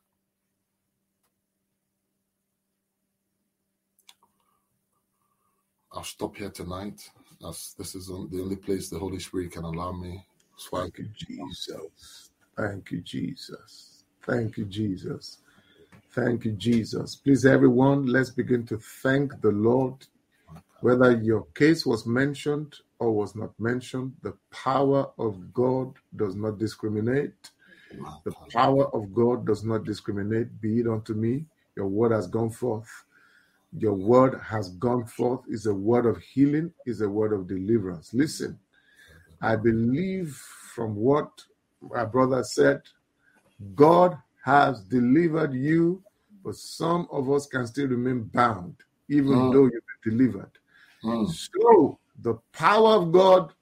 I'll stop here tonight, as this is the only place the Holy Spirit can allow me. Thank you, Jesus. Thank you, Jesus. Thank you, Jesus. Thank you, Jesus. Please, everyone, let's begin to thank the Lord. Whether your case was mentioned or was not mentioned, the power of God does not discriminate. The power of God does not discriminate. Be it unto me, your word has gone forth. Your word has gone forth. Is a word of healing, is a word of deliverance. Listen, I believe from what my brother said, God has delivered you, but some of us can still remain bound, even mm. though you've been delivered. Mm. So the power of God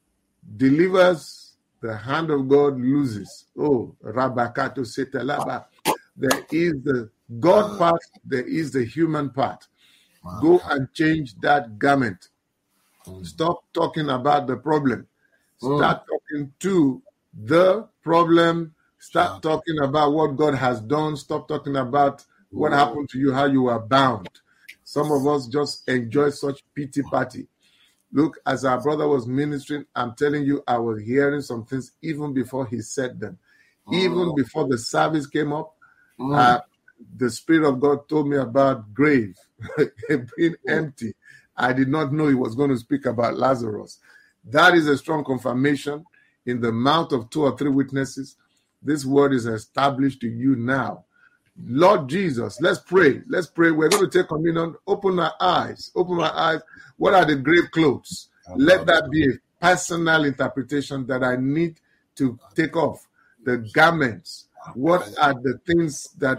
delivers, the hand of God loses. Oh, Rabakato Setalaba. There is the God part, there is the human part. Go and change that garment. Mm. Stop talking about the problem. Start mm. talking to the problem. Start talking about what God has done. Stop talking about what happened to you, how you were bound. Some of us just enjoy such pity party. Look, as our brother was ministering, I'm telling you, I was hearing some things even before he said them. Mm. Even before the service came up, mm. uh, the Spirit of God told me about grave being empty. I did not know he was going to speak about Lazarus. That is a strong confirmation. In the mouth of two or three witnesses, this word is established to you now. Lord Jesus, let's pray. Let's pray. We're going to take communion. Open our eyes. Open my eyes. What are the grave clothes? Let that be a personal interpretation that I need to take off. The garments. What are the things that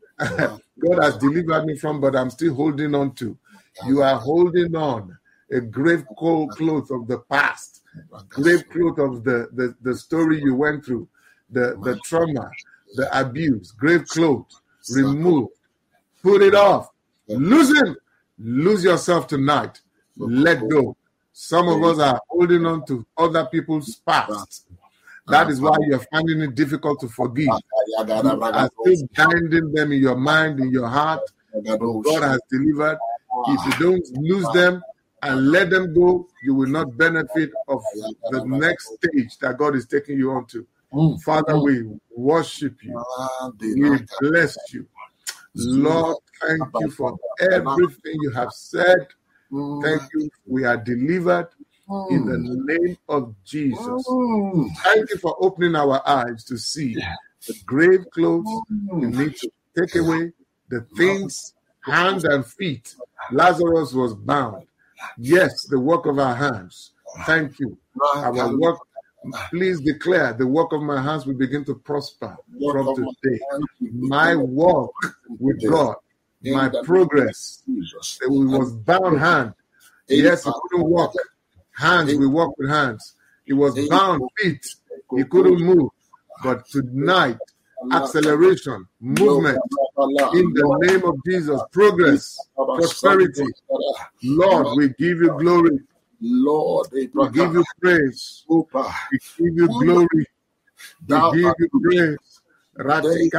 God has delivered me from, but I'm still holding on to? You are holding on. A grave cloth of the past. Grave cloth of the, the, the story you went through. The, the trauma. The abuse. Grave clothes. Remove. Put it off. Loosen. Lose yourself tonight. Let go. Some of us are holding on to other people's past. That is why you're finding it difficult to forgive. You are still binding them in your mind, in your heart. God has delivered. If you don't lose them and let them go, you will not benefit of the next stage that God is taking you on to. Father, we worship you. We bless you. Lord, thank you for everything you have said. Thank you. We are delivered in the name of Jesus. Thank you for opening our eyes to see the grave clothes you need to take away, the things, hands and feet. Lazarus was bound. Yes, the work of our hands. Thank you. Our work, please declare the work of my hands will begin to prosper from today. My walk with God, my progress, it was bound hand. Yes, he couldn't walk. Hands, we walk with hands. He was bound feet. He couldn't move. But tonight, acceleration, movement, in the name of Jesus, progress, prosperity. Lord, we give you glory. Lord, we give you praise. We give you glory. We give you praise.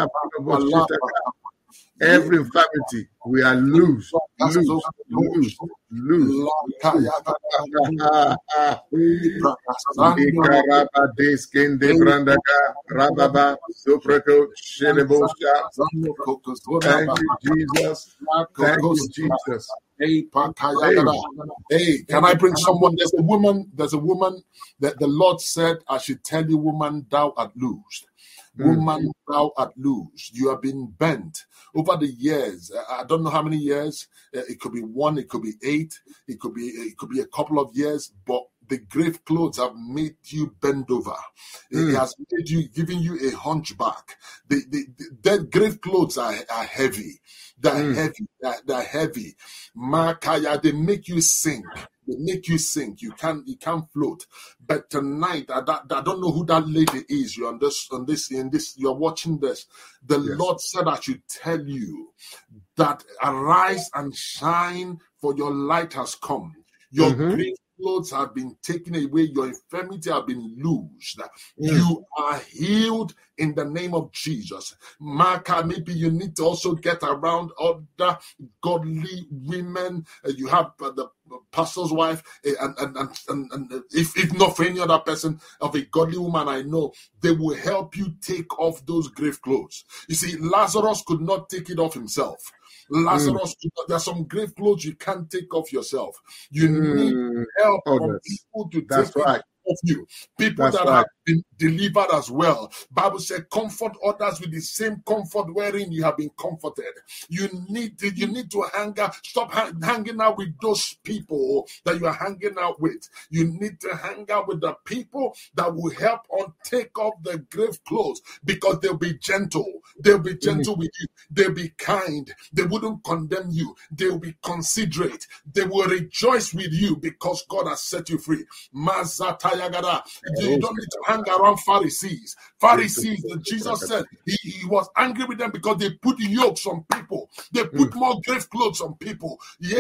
Every infirmity, we are loose, loose, loose, loose. Thank you, Jesus. Thank you, Jesus. Hey, hey, can I bring someone? There's a woman, there's a woman that the Lord said, I should tell you, woman, thou art loosed. Woman, mm. thou art loosed. You have been bent over the years. I don't know how many years. It could be one, it could be eight, it could be it could be a couple of years, but the grave clothes have made you bend over. Mm. It has made you, giving you a hunchback. The, the, the, the grave clothes are, are heavy. They're mm. heavy. They're, they're heavy. Makaya, they make you sink. They make you sink. You can't. You can't float. But tonight, I, I don't know who that lady is. You're on this. On this. In this. You're watching this. The yes. Lord said, "I should tell you that arise and shine, for your light has come. Your mm-hmm. grave clothes have been taken away. Your infirmity have been loosed. Mm. You are healed in the name of Jesus." Marka, maybe you need to also get around other godly women. Uh, you have uh, the pastor's wife, uh, and, and, and, and, and if, if not for any other person of a godly woman I know, they will help you take off those grave clothes. You see, Lazarus could not take it off himself. Lazarus, mm. there are some grave clothes you can't take off yourself. You mm. need help oh, from people to that's take right. it off you. People that's that right. have been delivered as well. Bible said, comfort others with the same comfort wherein you have been comforted. You need to, you need to hang out, stop hang, hanging out with those people that you are hanging out with. You need to hang out with the people that will help on take off the grave clothes, because they'll be gentle. They'll be gentle mm. with you. They'll be kind. They wouldn't condemn you. They'll be considerate. They will rejoice with you because God has set you free. Mazatayagada. You don't need to hang around Pharisees. Pharisees, that Jesus said he, he was angry with them because they put yokes on people. They put mm. more grave clothes on people.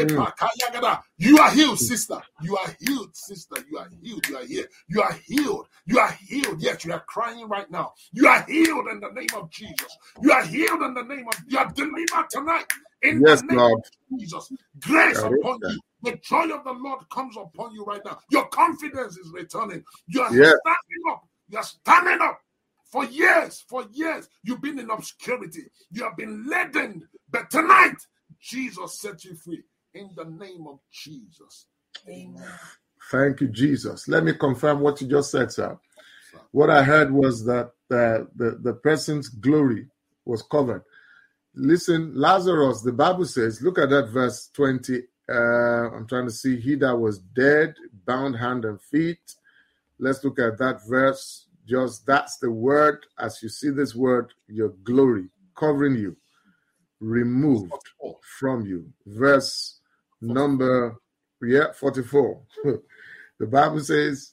Mm. You are healed, sister. You are healed, sister. You are healed. You are here. You are healed. You are healed. Yes, you are crying right now. You are healed in the name of Jesus. You are healed in the name of, you are delivered tonight in yes, the name Lord. of Jesus. Grace yeah, upon you. The joy of the Lord comes upon you right now. Your confidence is returning. You are yes. standing up. You are standing up. For years, for years, you've been in obscurity. You have been laden. But tonight, Jesus set you free. In the name of Jesus. Amen. Thank you, Jesus. Let me confirm what you just said, sir. What I heard was that uh, the, the person's glory was covered. Listen, Lazarus, the Bible says, look at that verse twenty. Uh, I'm trying to see, he that was dead, bound hand and feet. Let's look at that verse. Just that's the word. As you see this word, your glory covering you, removed from you. Verse number, yeah, forty-four. The Bible says,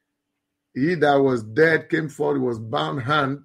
he that was dead came forth, was bound hand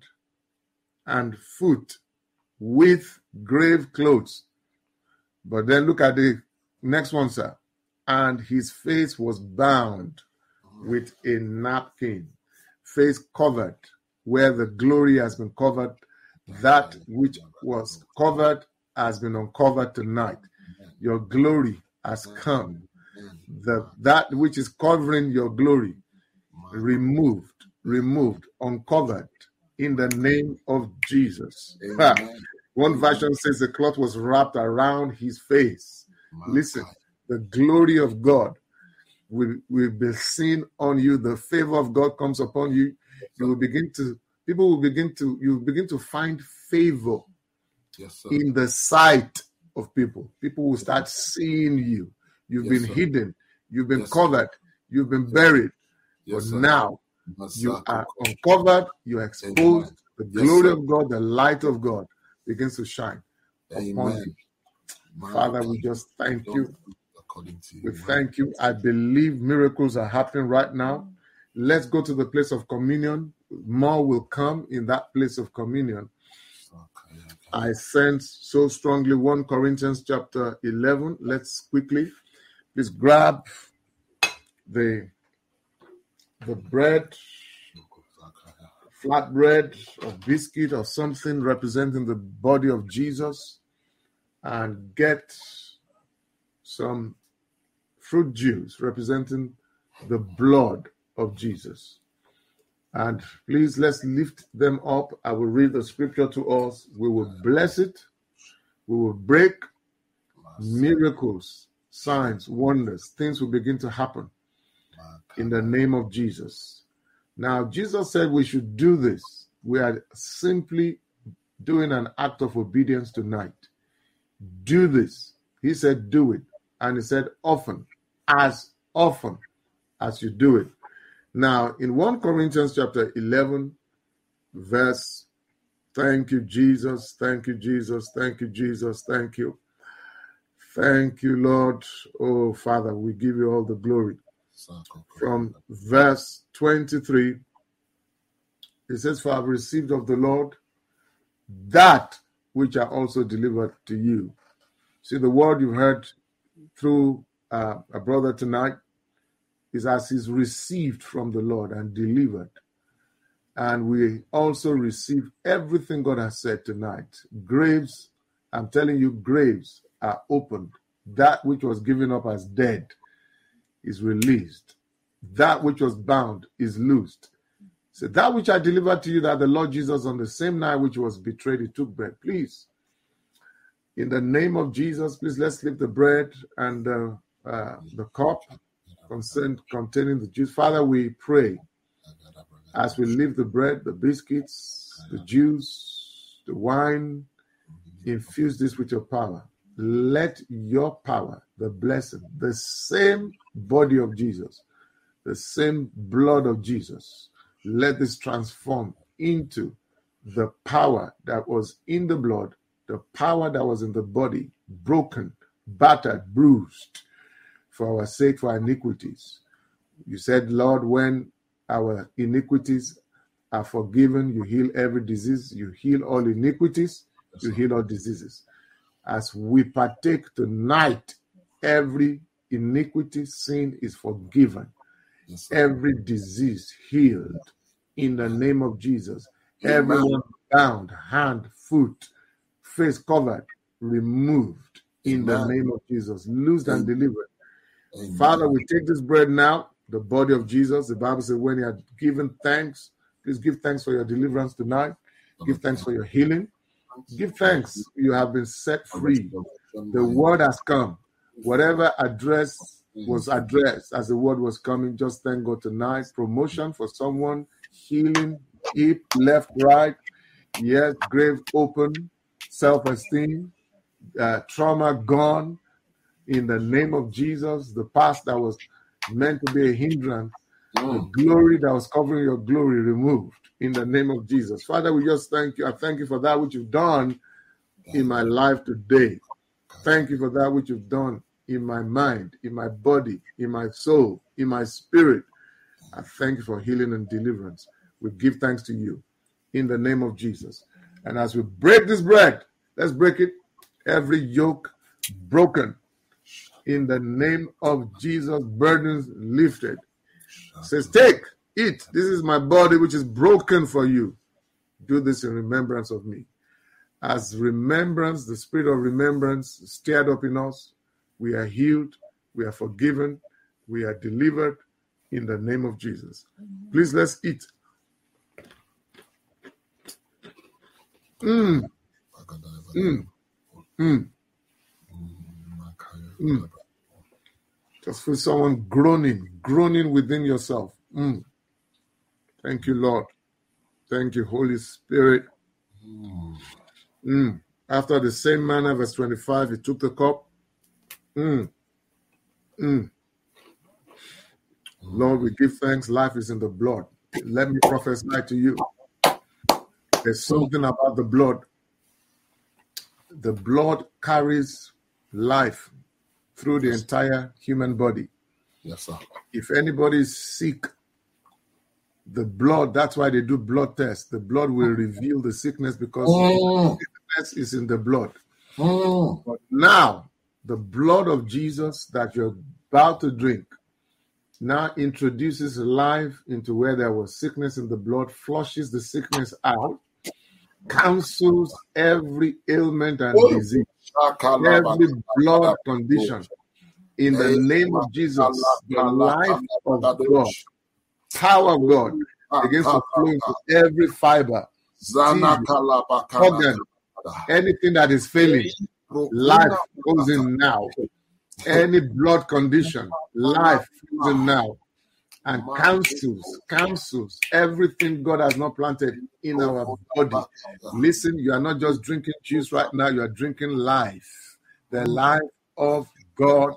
and foot with grave clothes. But then look at the next one, sir. And his face was bound with a napkin. Face covered, where the glory has been covered. That which was covered has been uncovered tonight. Your glory has come. The, that which is covering your glory, removed, removed, uncovered in the name of Jesus. One version says the cloth was wrapped around his face. Listen, the glory of God will, will be seen on you. The favor of God comes upon you. You will begin to, people will begin to, you will begin to find favor yes, sir. in the sight of people. People will start seeing you. You've yes, been sir. hidden. You've been yes, covered. Sir. You've been buried. Yes, but sir. now Yes, you sir. are uncovered, you are exposed. Amen. The Yes, glory sir. of God, the light of God begins to shine upon you. Amen. Father, we just thank you. According to We you. thank you. I believe miracles are happening right now. Let's go to the place of communion. More will come in that place of communion. I sense so strongly First Corinthians chapter eleven. Let's quickly, please grab the, the bread, flat bread or biscuit or something representing the body of Jesus, and get some fruit juice representing the blood of Jesus. And please, let's lift them up. I will read the scripture to us. We will bless it. We will break. Miracles, signs, wonders, things will begin to happen in the name of Jesus. Now, Jesus said we should do this. We are simply doing an act of obedience tonight. Do this. He said, do it. And he said, often, as often as you do it. Now, in First Corinthians chapter eleven, verse, thank you, Jesus, thank you, Jesus, thank you, Jesus, thank you. Thank you, Lord. Oh, Father, we give you all the glory. From verse twenty-three, it says, for I have received of the Lord that which I also delivered to you. See, the word you've heard through uh, a brother tonight is as he's received from the Lord and delivered. And we also receive everything God has said tonight. Graves, I'm telling you, graves are opened. That which was given up as dead is released. That which was bound is loosed. So that which I delivered to you, that the Lord Jesus on the same night which was betrayed, he took bread. Please, in the name of Jesus, please let's lift the bread and uh, uh, the cup concerned, containing the juice. Father, we pray as we lift the bread, the biscuits, the juice, the wine, infuse this with your power. Let your power, the blessing, the same body of Jesus, the same blood of Jesus, let this transform into the power that was in the blood, the power that was in the body, broken, battered, bruised for our sake, for our iniquities. You said, Lord, when our iniquities are forgiven, you heal every disease, you heal all iniquities, you heal all diseases. As we partake tonight, every iniquity, sin is forgiven. Yes, every disease healed in the name of Jesus. Amen. Everyone bound, hand, foot, face covered, removed in Amen. The name of Jesus. Loosed and delivered. Amen. Father, we take this bread now, the body of Jesus. The Bible says when you had given thanks, please give thanks for your deliverance tonight. Give thanks for your healing. Give thanks. You have been set free. The word has come. Whatever address was addressed as the word was coming, just thank God tonight. Promotion for someone, healing, hip, left, right. Yes, grave open, self-esteem, uh, trauma gone. In the name of Jesus, the past that was meant to be a hindrance, mm. the glory that was covering your glory removed. In the name of Jesus. Father, we just thank you. I thank you for that which you've done in my life today. Thank you for that which you've done in my mind, in my body, in my soul, in my spirit. I thank you for healing and deliverance. We give thanks to you in the name of Jesus. And as we break this bread, let's break it. Every yoke broken in the name of Jesus, burdens lifted. It says, take, eat. This is my body which is broken for you. Do this in remembrance of me. As remembrance, the spirit of remembrance stirred up in us, we are healed, we are forgiven, we are delivered in the name of Jesus. Please, let's eat. Mm. Mm. Mm. Mm. Just feel someone groaning, groaning within yourself. Mm. Thank you, Lord. Thank you, Holy Spirit. Mm. After the same manner, verse twenty-five, he took the cup. Mm. Mm. Lord, we give thanks. Life is in the blood. Let me prophesy to you. There's something about the blood. The blood carries life through the entire human body. Yes, sir. If anybody is sick, the blood, that's why they do blood tests. The blood will reveal the sickness because Mm. the sickness is in the blood. Mm. But now, the blood of Jesus that you're about to drink now introduces life into where there was sickness in the blood, flushes the sickness out, cancels every ailment and Oh. disease, every blood condition. In the name of Jesus, the life of God, power of God begins to flow into every fiber, tissue, organ, anything that is failing. Life goes in now. Any blood condition, life goes in now and cancels, cancels everything God has not planted in our body. Listen, you are not just drinking juice right now, you are drinking life. The life of God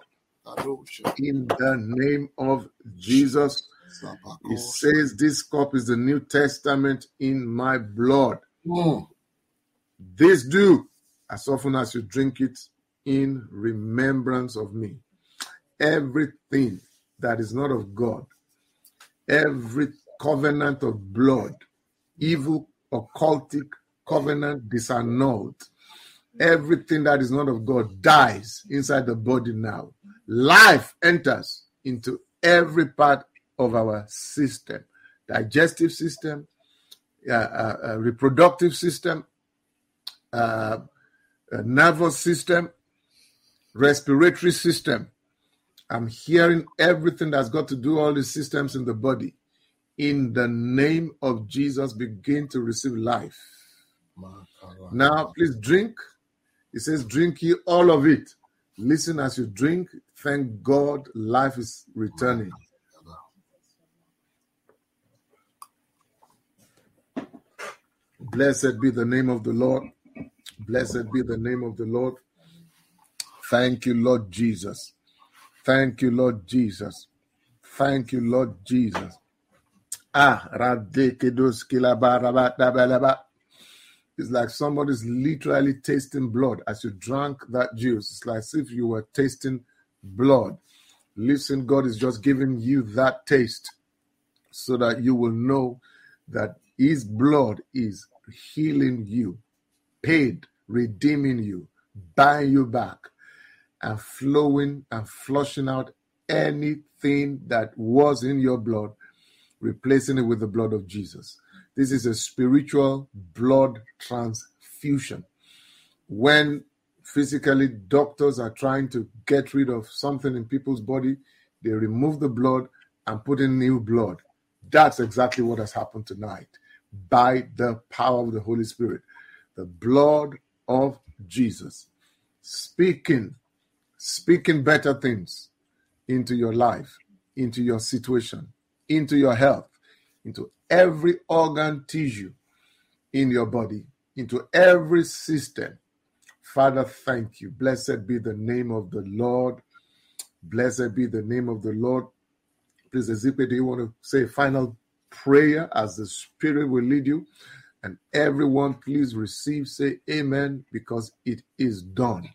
in the name of Jesus. It says this cup is the New Testament in my blood. Mm. This do as often as you drink it in remembrance of me. Everything that is not of God, every covenant of blood, evil, occultic covenant disannulled, everything that is not of God dies inside the body now. Life enters into every part of our system, digestive system, uh, uh, uh, reproductive system, uh, uh, nervous system, respiratory system. I'm hearing everything that's got to do all the systems in the body. In the name of Jesus, begin to receive life. Now, please drink. It says, drink ye all of it. Listen as you drink. Thank God, life is returning. Blessed be the name of the Lord. Blessed be the name of the Lord. Thank you, Lord Jesus. Thank you, Lord Jesus. Thank you, Lord Jesus. Ah, it's like somebody's literally tasting blood as you drank that juice. It's like as if you were tasting blood. Listen, God is just giving you that taste so that you will know that His blood is healing you, paid, redeeming you, buying you back, and flowing and flushing out anything that was in your blood, replacing it with the blood of Jesus. This is a spiritual blood transfusion. When physically doctors are trying to get rid of something in people's body, they remove the blood and put in new blood. That's exactly what has happened tonight by the power of the Holy Spirit. The blood of Jesus speaking, speaking better things into your life, into your situation, into your health, into every organ tissue in your body, into every system. Father, thank you. Blessed be the name of the Lord. Blessed be the name of the Lord. Please, Ezekiel, do you want to say a final prayer as the Spirit will lead you? And everyone, please receive, say amen, because it is done.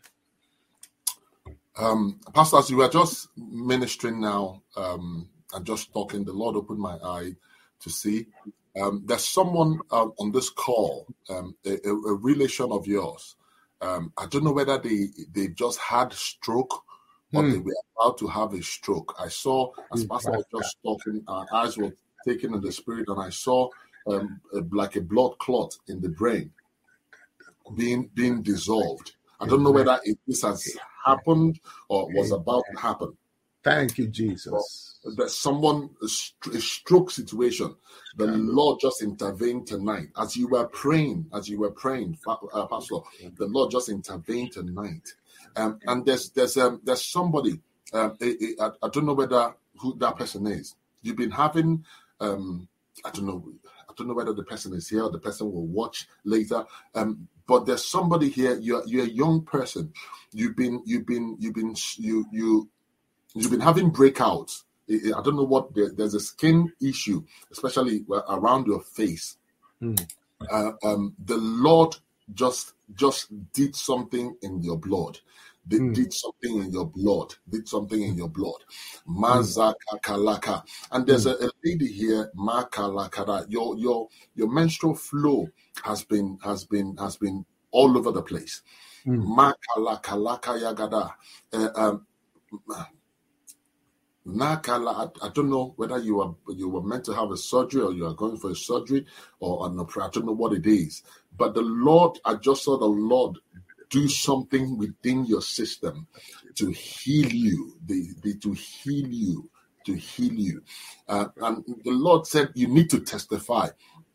Um, Pastor, as you were just ministering now um, and just talking, the Lord opened my eye to see um, there's someone uh, on this call, um, a, a relation of yours. Um, I don't know whether they they just had stroke or hmm. they were about to have a stroke. I saw, as Pastor was just talking, our eyes were taken in the spirit, and I saw um, a, like a blood clot in the brain being being dissolved. I don't know whether it, this has happened or was about to happen. Thank you, Jesus. There's someone, a, st- a stroke situation. The Lord just intervened tonight. As you were praying, as you were praying, uh, Pastor, the Lord just intervened tonight. Um, and there's there's um, there's somebody, um, a, a, I, I don't know whether who that person is. You've been having, um, I don't know, I don't know whether the person is here or the person will watch later. Um, but there's somebody here. You're you're a young person. You've been you've been you've been you you you've been having breakouts I don't know what, there, there's a skin issue, especially around your face. Mm. Uh, um, the Lord just just did something in your blood. They Mm. did something in your blood. Did something in your blood. Mazaka kalaka. And there's Mm. a, a lady here, Makalakada. Your your your menstrual flow has been has been has been all over the place. Mm. Makalakalaka yagada. Uh, um, Nakala, I, I don't know whether you are you were meant to have a surgery or you are going for a surgery or an operation. I don't know what it is. But the Lord, I just saw the Lord do something within your system to heal you, the, the, to heal you, to heal you. Uh, and the Lord said you need to testify.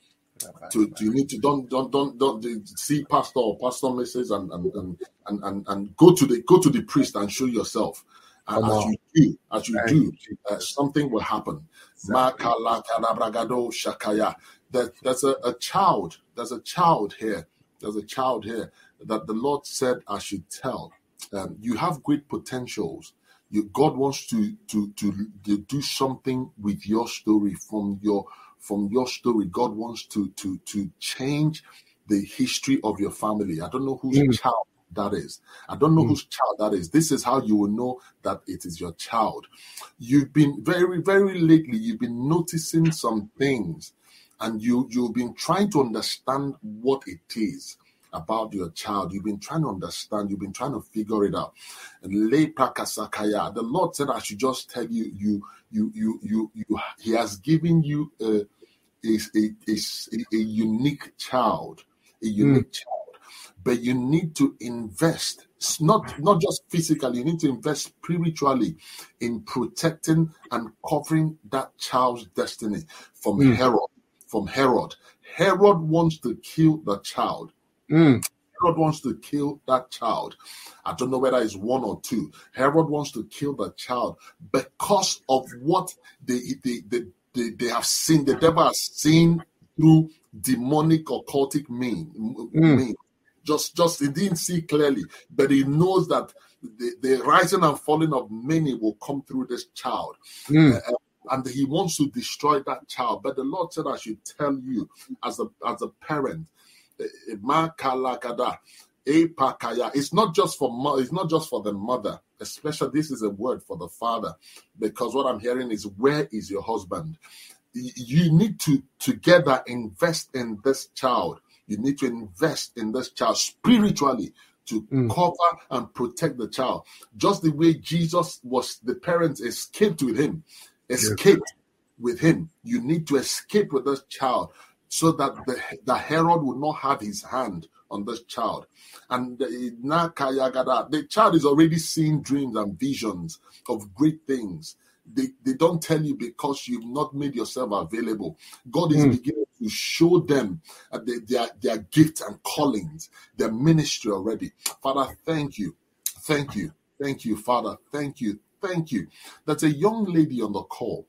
To, to you need to don't don't don't don't see pastor or pastor missus and and, and and and and go to the go to the priest and show yourself. And Come as on. you do, as you Thank do, you, uh, something will happen. Exactly. Makalakadabragado shakaya. That there's a, a child. There's a child here. There's a child here that the Lord said I should tell. Um, you have great potentials. You, God wants to, to to to do something with your story from your from your story. God wants to to to change the history of your family. I don't know whose Mm. child that is. I don't know Mm. whose child that is. This is how you will know that it is your child. You've been very, very lately, you've been noticing some things, and you, you've been trying to understand what it is about your child. You've been trying to understand, you've been trying to figure it out. And Le Prakasakaya, the Lord said I should just tell you, you, you, you, you, you He has given you a, a, a, a, a unique child, a unique mm. child. But you need to invest, it's not, not just physically, you need to invest spiritually in protecting and covering that child's destiny from mm. Herod. From Herod. Herod wants to kill the child. Mm. Herod wants to kill that child. I don't know whether it's one or two. Herod wants to kill the child because of what they, they, they, they, they have seen, the devil has seen through demonic occultic mean, mm. mean. Just, just he didn't see clearly, but he knows that the, the rising and falling of many will come through this child. Mm. Uh, and he wants to destroy that child. But the Lord said, I should tell you as a, as a parent, it's not just for it's not just for the mother, especially this is a word for the father, because what I'm hearing is, where is your husband? You need to together invest in this child. You need to invest in this child spiritually to mm. cover and protect the child. Just the way Jesus was, the parents escaped with him, escaped yes. with him. You need to escape with this child so that the, the Herod will not have his hand on this child. And the, the child is already seeing dreams and visions of great things. They, they don't tell you because you've not made yourself available. God is mm. beginning to show them uh, their, their, their gifts and callings, their ministry already. Father, thank you. Thank you. Thank you, Father. Thank you. Thank you. That's a young lady on the call.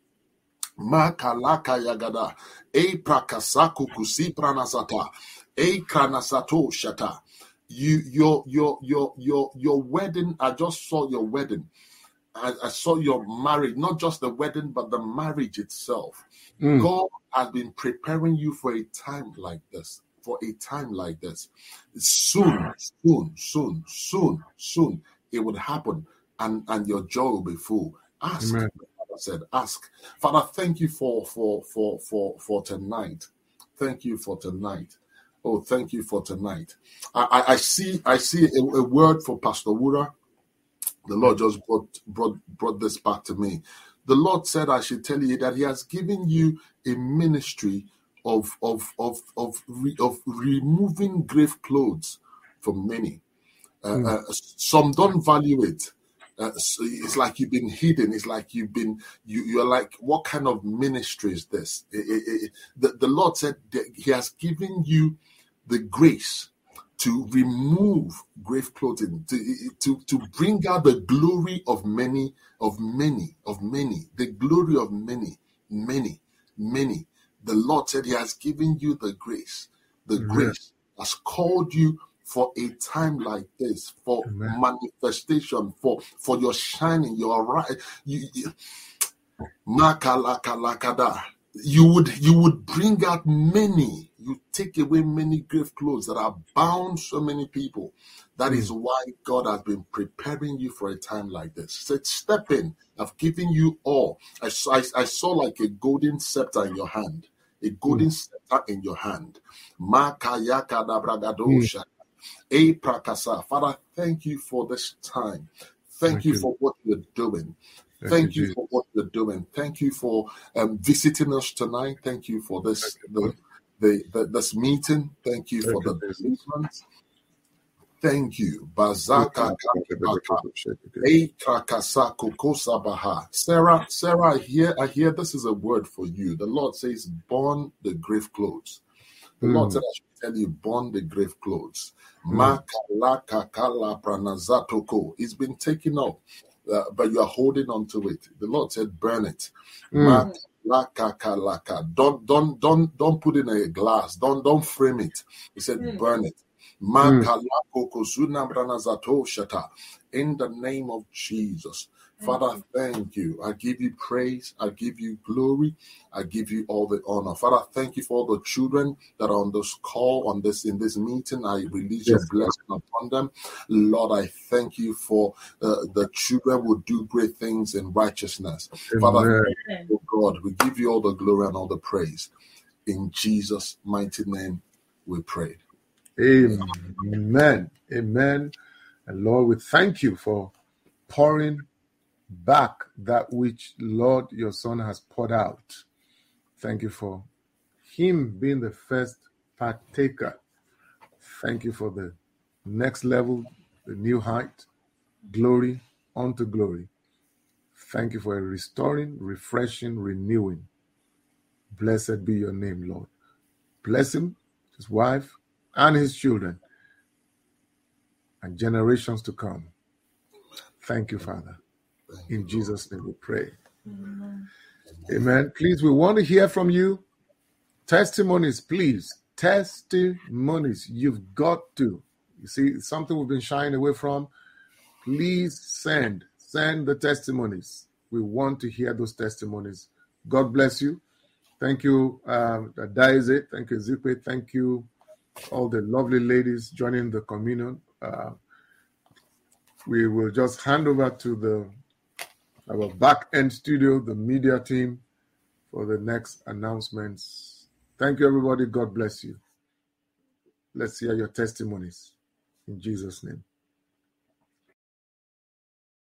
Makalaka yagada. E prakasaku kusi pranasata. E kranasato shata. You, your, your, your, your, your wedding, I just saw your wedding. I, I saw your marriage, not just the wedding, but the marriage itself. Mm. God has been preparing you for a time like this, for a time like this. Soon, soon, soon, soon, soon, it would happen, and, and your joy will be full. Ask, Amen. Father said, ask. Father, thank you for, for, for, for, for tonight. Thank you for tonight. Oh, thank you for tonight. I, I, I see, I see a, a word for Pastor Wura. The Lord just brought, brought brought this back to me. The Lord said I should tell you that He has given you a ministry of of of of, re, of removing grave clothes from many. Uh, mm. uh, some don't value it. Uh, so it's like you've been hidden. It's like you've been you. You're like, what kind of ministry is this? It, it, it, the, the Lord said that He has given you the grace to remove grave clothing, to, to, to bring out the glory of many, of many, of many, the glory of many, many, many. The Lord said He has given you the grace. The Amen. Grace has called you for a time like this, for Amen. Manifestation, for, for your shining, your right. You, you, Makalakalakada. You would you would bring out many, you take away many grave clothes that are bound so many people. That mm. is why God has been preparing you for a time like this. He said, step in. I've given you all. I saw, I, I saw like a golden scepter in your hand. A golden mm. scepter in your hand. Makayakadabragadosha. Mm. Prakasa. Father, thank you for this time. Thank, thank you, you for what you're doing. Thank, Thank you, you for what you're doing. Thank you for um, visiting us tonight. Thank you for this the, the, the this meeting. Thank you for Thank the deliverance. Thank you. Bazaka Sarah, Sarah, I hear, I hear this is a word for you. The Lord says, burn the grave clothes. The mm. Lord said, I should tell you, burn the grave clothes. Mm. It's been taken up. Uh, but you are holding on to it. The Lord said, burn it. Mm. Don't, don't, don't, don't put it in a glass. Don't, don't frame it. He said, mm. burn it. Mm. In the name of Jesus. Father, thank you. I give you praise. I give you glory. I give you all the honor. Father, thank you for all the children that are on this call, on this in this meeting. I release yes. your blessing upon them. Lord, I thank you for uh, the children will do great things in righteousness. Amen. Father, thank you, God, we give you all the glory and all the praise. In Jesus' mighty name, we pray. Amen. Amen. And Lord, we thank you for pouring back that which, Lord, your Son has poured out. Thank you for him being the first partaker. Thank you for the next level, the new height, glory unto glory. Thank you for a restoring, refreshing, renewing. Blessed be your name, Lord. Bless him, his wife, and his children, and generations to come. Thank you, Father. In Jesus' name we pray. Amen. Amen. Please, we want to hear from you. Testimonies, please. Testimonies. You've got to. You see, something we've been shying away from. Please send. Send the testimonies. We want to hear those testimonies. God bless you. Thank you, um, Daisy. Thank you, Zipe. Thank you, all the lovely ladies joining the communion. Uh, we will just hand over to the our back-end studio, the media team, for the next announcements. Thank you, everybody. God bless you. Let's hear your testimonies. In Jesus' name.